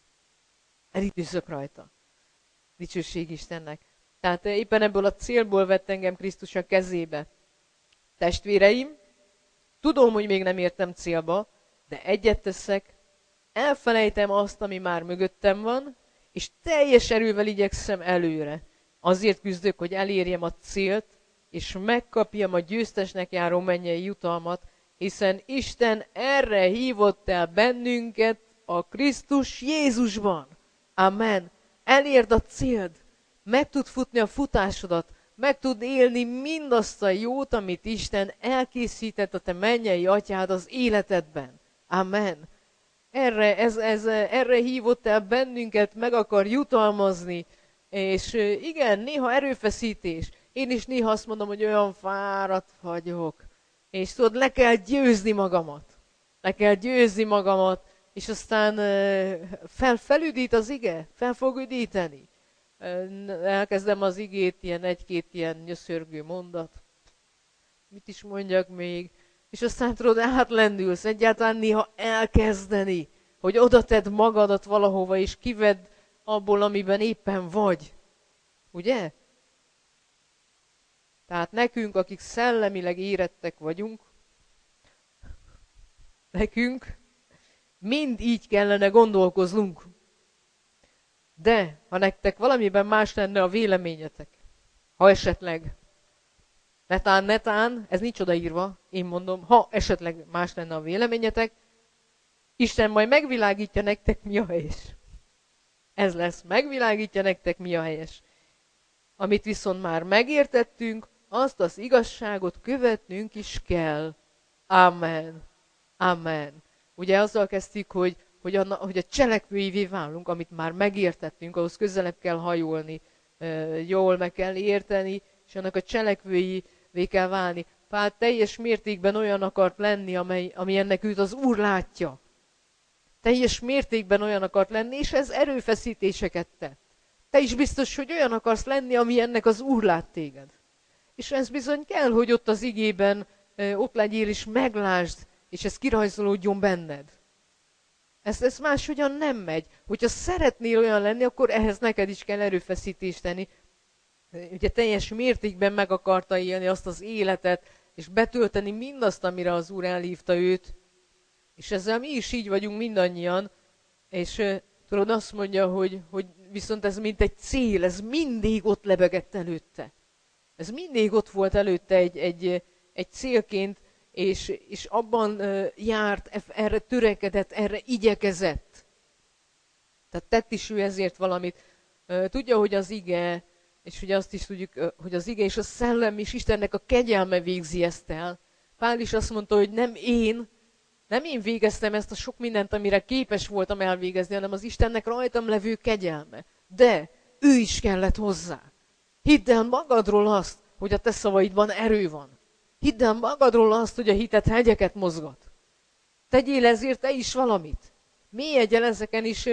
rajta. Dicsőség Istennek. Tehát éppen ebből a célból vett engem Krisztus a kezébe. Testvéreim, Tudom, hogy még nem értem célba, de egyet teszek, elfelejtem azt, ami már mögöttem van, és teljes erővel igyekszem előre. Azért küzdök, hogy elérjem a célt, és megkapjam a győztesnek járó mennyei jutalmat, hiszen Isten erre hívott el bennünket a Krisztus Jézusban. Amen. Elérd a céld, meg tud futni a futásodat, meg tud élni mindazt a jót, amit Isten elkészített a te mennyei atyád az életedben. Amen. Erre hívott el bennünket, meg akar jutalmazni, és igen, néha erőfeszítés. Én is néha azt mondom, hogy olyan fáradt vagyok, és tudod, le kell győzni magamat. Le kell győzni magamat, és aztán felüdít az ige, fel fog üdíteni. Elkezdem az igét, ilyen egy-két ilyen nyöszörgő mondat. Mit is mondjak még? És aztán tudod, átlendülsz, egyáltalán néha elkezdeni, hogy oda tedd magadat valahova, és kivedd abból, amiben éppen vagy. Ugye? Tehát nekünk, akik szellemileg érettek vagyunk, nekünk mind így kellene gondolkoznunk. De, ha nektek valamiben más lenne a véleményetek, ha esetleg, netán, ez nincs odaírva, én mondom, ha esetleg más lenne a véleményetek, Isten majd megvilágítja nektek, mi a helyes. Ez lesz, megvilágítja nektek, mi a helyes. Amit viszont már megértettünk, azt az igazságot követnünk is kell. Amen. Amen. Ugye azzal kezdtük, hogy a cselekvőivé válunk, amit már megértettünk, ahhoz közelebb kell hajolni, jól meg kell érteni, és annak a cselekvőivé kell válni. Pál teljes mértékben olyan akart lenni, ami ennek őt az Úr látja. Teljes mértékben olyan akart lenni, és ez erőfeszítéseket tett. Te is biztos, hogy olyan akarsz lenni, ami ennek az Úr lát téged. És ez bizony kell, hogy ott az igében ott legyél, és meglásd, és ez kirajzolódjon benned. Ez máshogyan nem megy. Hogyha szeretnél olyan lenni, akkor ehhez neked is kell erőfeszítést tenni. Ugye teljes mértékben meg akarta élni azt az életet, és betölteni mindazt, amire az Úr elhívta őt. És ezzel mi is így vagyunk mindannyian, és tudod, azt mondja, hogy viszont ez mint egy cél, ez mindig ott lebegett előtte. Ez mindig ott volt előtte egy célként, és abban járt, erre törekedett, erre igyekezett. Tehát tett is ő ezért valamit. Tudja, hogy az ige, és ugye azt is tudjuk, hogy az ige és a szellem is Istennek a kegyelme végzi ezt el. Pál is azt mondta, hogy nem én végeztem ezt a sok mindent, amire képes voltam elvégezni, hanem az Istennek rajtam levő kegyelme. De ő is kellett hozzá. Hidd el magadról azt, hogy a te szavaidban erő van. Hidd el magadról azt, hogy a hited hegyeket mozgat. Tegyél ezért te is valamit. Mélyedj el ezeken is,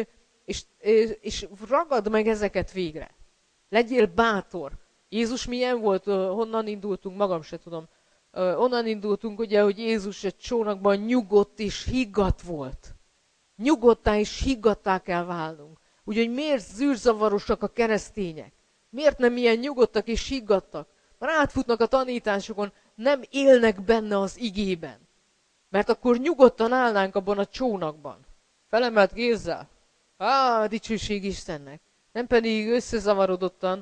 és ragad meg ezeket végre. Legyél bátor. Jézus milyen volt? Honnan indultunk? Magam se tudom. Onnan indultunk, ugye, hogy Jézus egy csónakban nyugodt és higgadt volt. Nyugodtá és higgadtá kell válnunk. Úgyhogy miért zűrzavarosak a keresztények? Miért nem ilyen nyugodtak és higgadtak? Már átfutnak a tanításokon, nem élnek benne az igében. Mert akkor nyugodtan állnánk abban a csónakban. Felemelt kézzel. Dicsőség Istennek. Nem pedig összezavarodottan.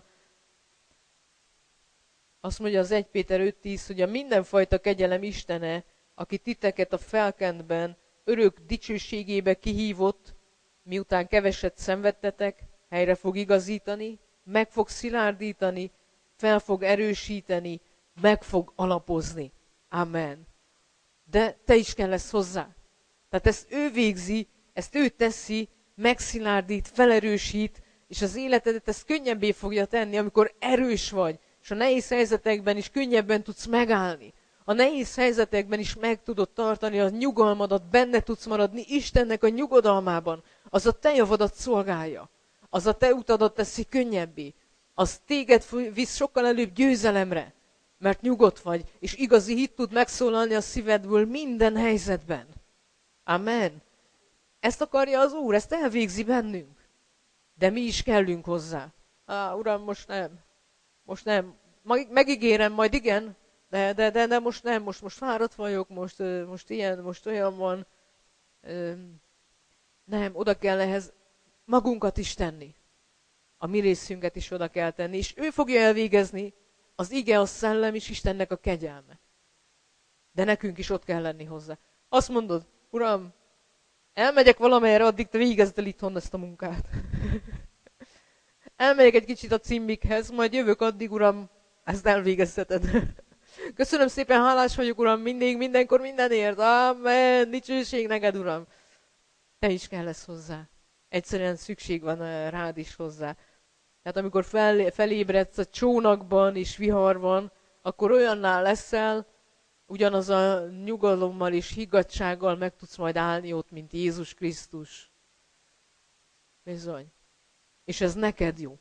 Azt mondja az 1 Péter 5.10, hogy a mindenfajta kegyelem Istene, aki titeket a felkentben örök dicsőségébe kihívott, miután keveset szenvedtetek, helyre fog igazítani, meg fog szilárdítani, fel fog erősíteni, meg fog alapozni. Amen. De te is kell lesz hozzá. Tehát ezt ő végzi, ezt ő teszi, megszilárdít, felerősít, és az életedet ezt könnyebbé fogja tenni, amikor erős vagy, és a nehéz helyzetekben is könnyebben tudsz megállni. A nehéz helyzetekben is meg tudod tartani a nyugalmadat, benne tudsz maradni Istennek a nyugodalmában. Az a te javadat szolgálja. Az a te utadat teszi könnyebbé. Az téged visz sokkal előbb győzelemre, mert nyugodt vagy, és igazi hit tud megszólalni a szívedből minden helyzetben. Amen. Ezt akarja az Úr, ezt elvégzi bennünk. De mi is kellünk hozzá. Uram, most nem. Megígérem, majd igen, de most nem, most fáradt vagyok, most ilyen, most olyan van. Nem, oda kell ehhez magunkat is tenni. A mi részünket is oda kell tenni, és ő fogja elvégezni, az ige, a szellem és Istennek a kegyelme. De nekünk is ott kell lenni hozzá. Azt mondod, Uram, elmegyek valamelyre, addig te végezd el itthon ezt a munkát. Elmegyek egy kicsit a cimbikhez, majd jövök addig, Uram, ezt elvégezheted. Köszönöm szépen, hálás vagyok, Uram, mindig, mindenkor, mindenért. Amen, dicsőség neked, Uram. Te is kell lesz hozzá. Egyszerűen szükség van rád is hozzá. Tehát amikor felébredsz a csónakban és viharban, akkor olyannál leszel, ugyanaz a nyugalommal és higgadtsággal meg tudsz majd állni ott, mint Jézus Krisztus. Bizony. És ez neked jó.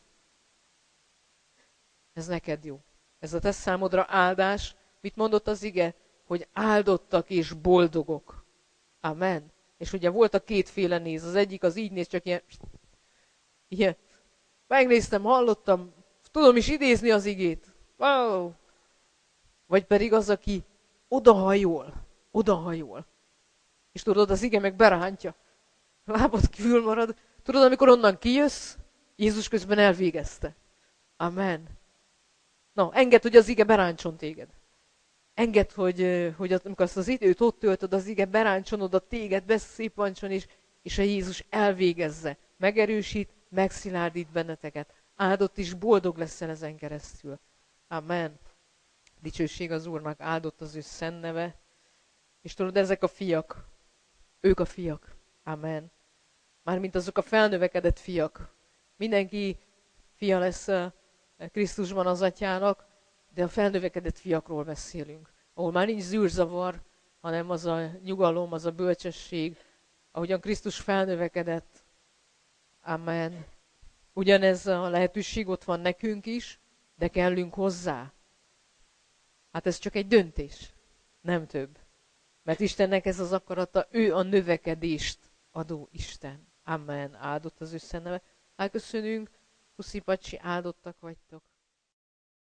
Ez neked jó. Ez a te számodra áldás. Mit mondott az ige? Hogy áldottak és boldogok. Amen. És ugye volt a kétféle néz. Az egyik az így néz, csak ilyen. Megnéztem, hallottam, tudom is idézni az igét. Wow. Vagy pedig az, aki odahajol. És tudod, az ige meg berántja. Lábad kívül marad. Tudod, amikor onnan kijössz, Jézus közben elvégezte. Amen. Na, engedd, hogy az ige berántson téged. Engedd, hogy amikor azt az időt ott töltöd, az ige berántson oda téged, beszépancson, és a Jézus elvégezze. Megerősít, megszilárdít benneteket. Áldott és boldog leszel ezen keresztül. Amen. Dicsőség az Úrnak, áldott az ő szent neve. És tudod, ezek a fiak, ők a fiak. Amen. Mármint azok a felnövekedett fiak. Mindenki fia lesz Krisztusban az atyának, de a felnövekedett fiakról beszélünk. Ahol már nincs zűrzavar, hanem az a nyugalom, az a bölcsesség, ahogyan Krisztus felnövekedett. Amen. Ugyanez a lehetőség ott van nekünk is, de kellünk hozzá. Hát ez csak egy döntés, nem több. Mert Istennek ez az akarata, ő a növekedést adó Isten. Amen. Áldott az ő szent neve. Elköszönünk, puszi pacsi, áldottak vagytok.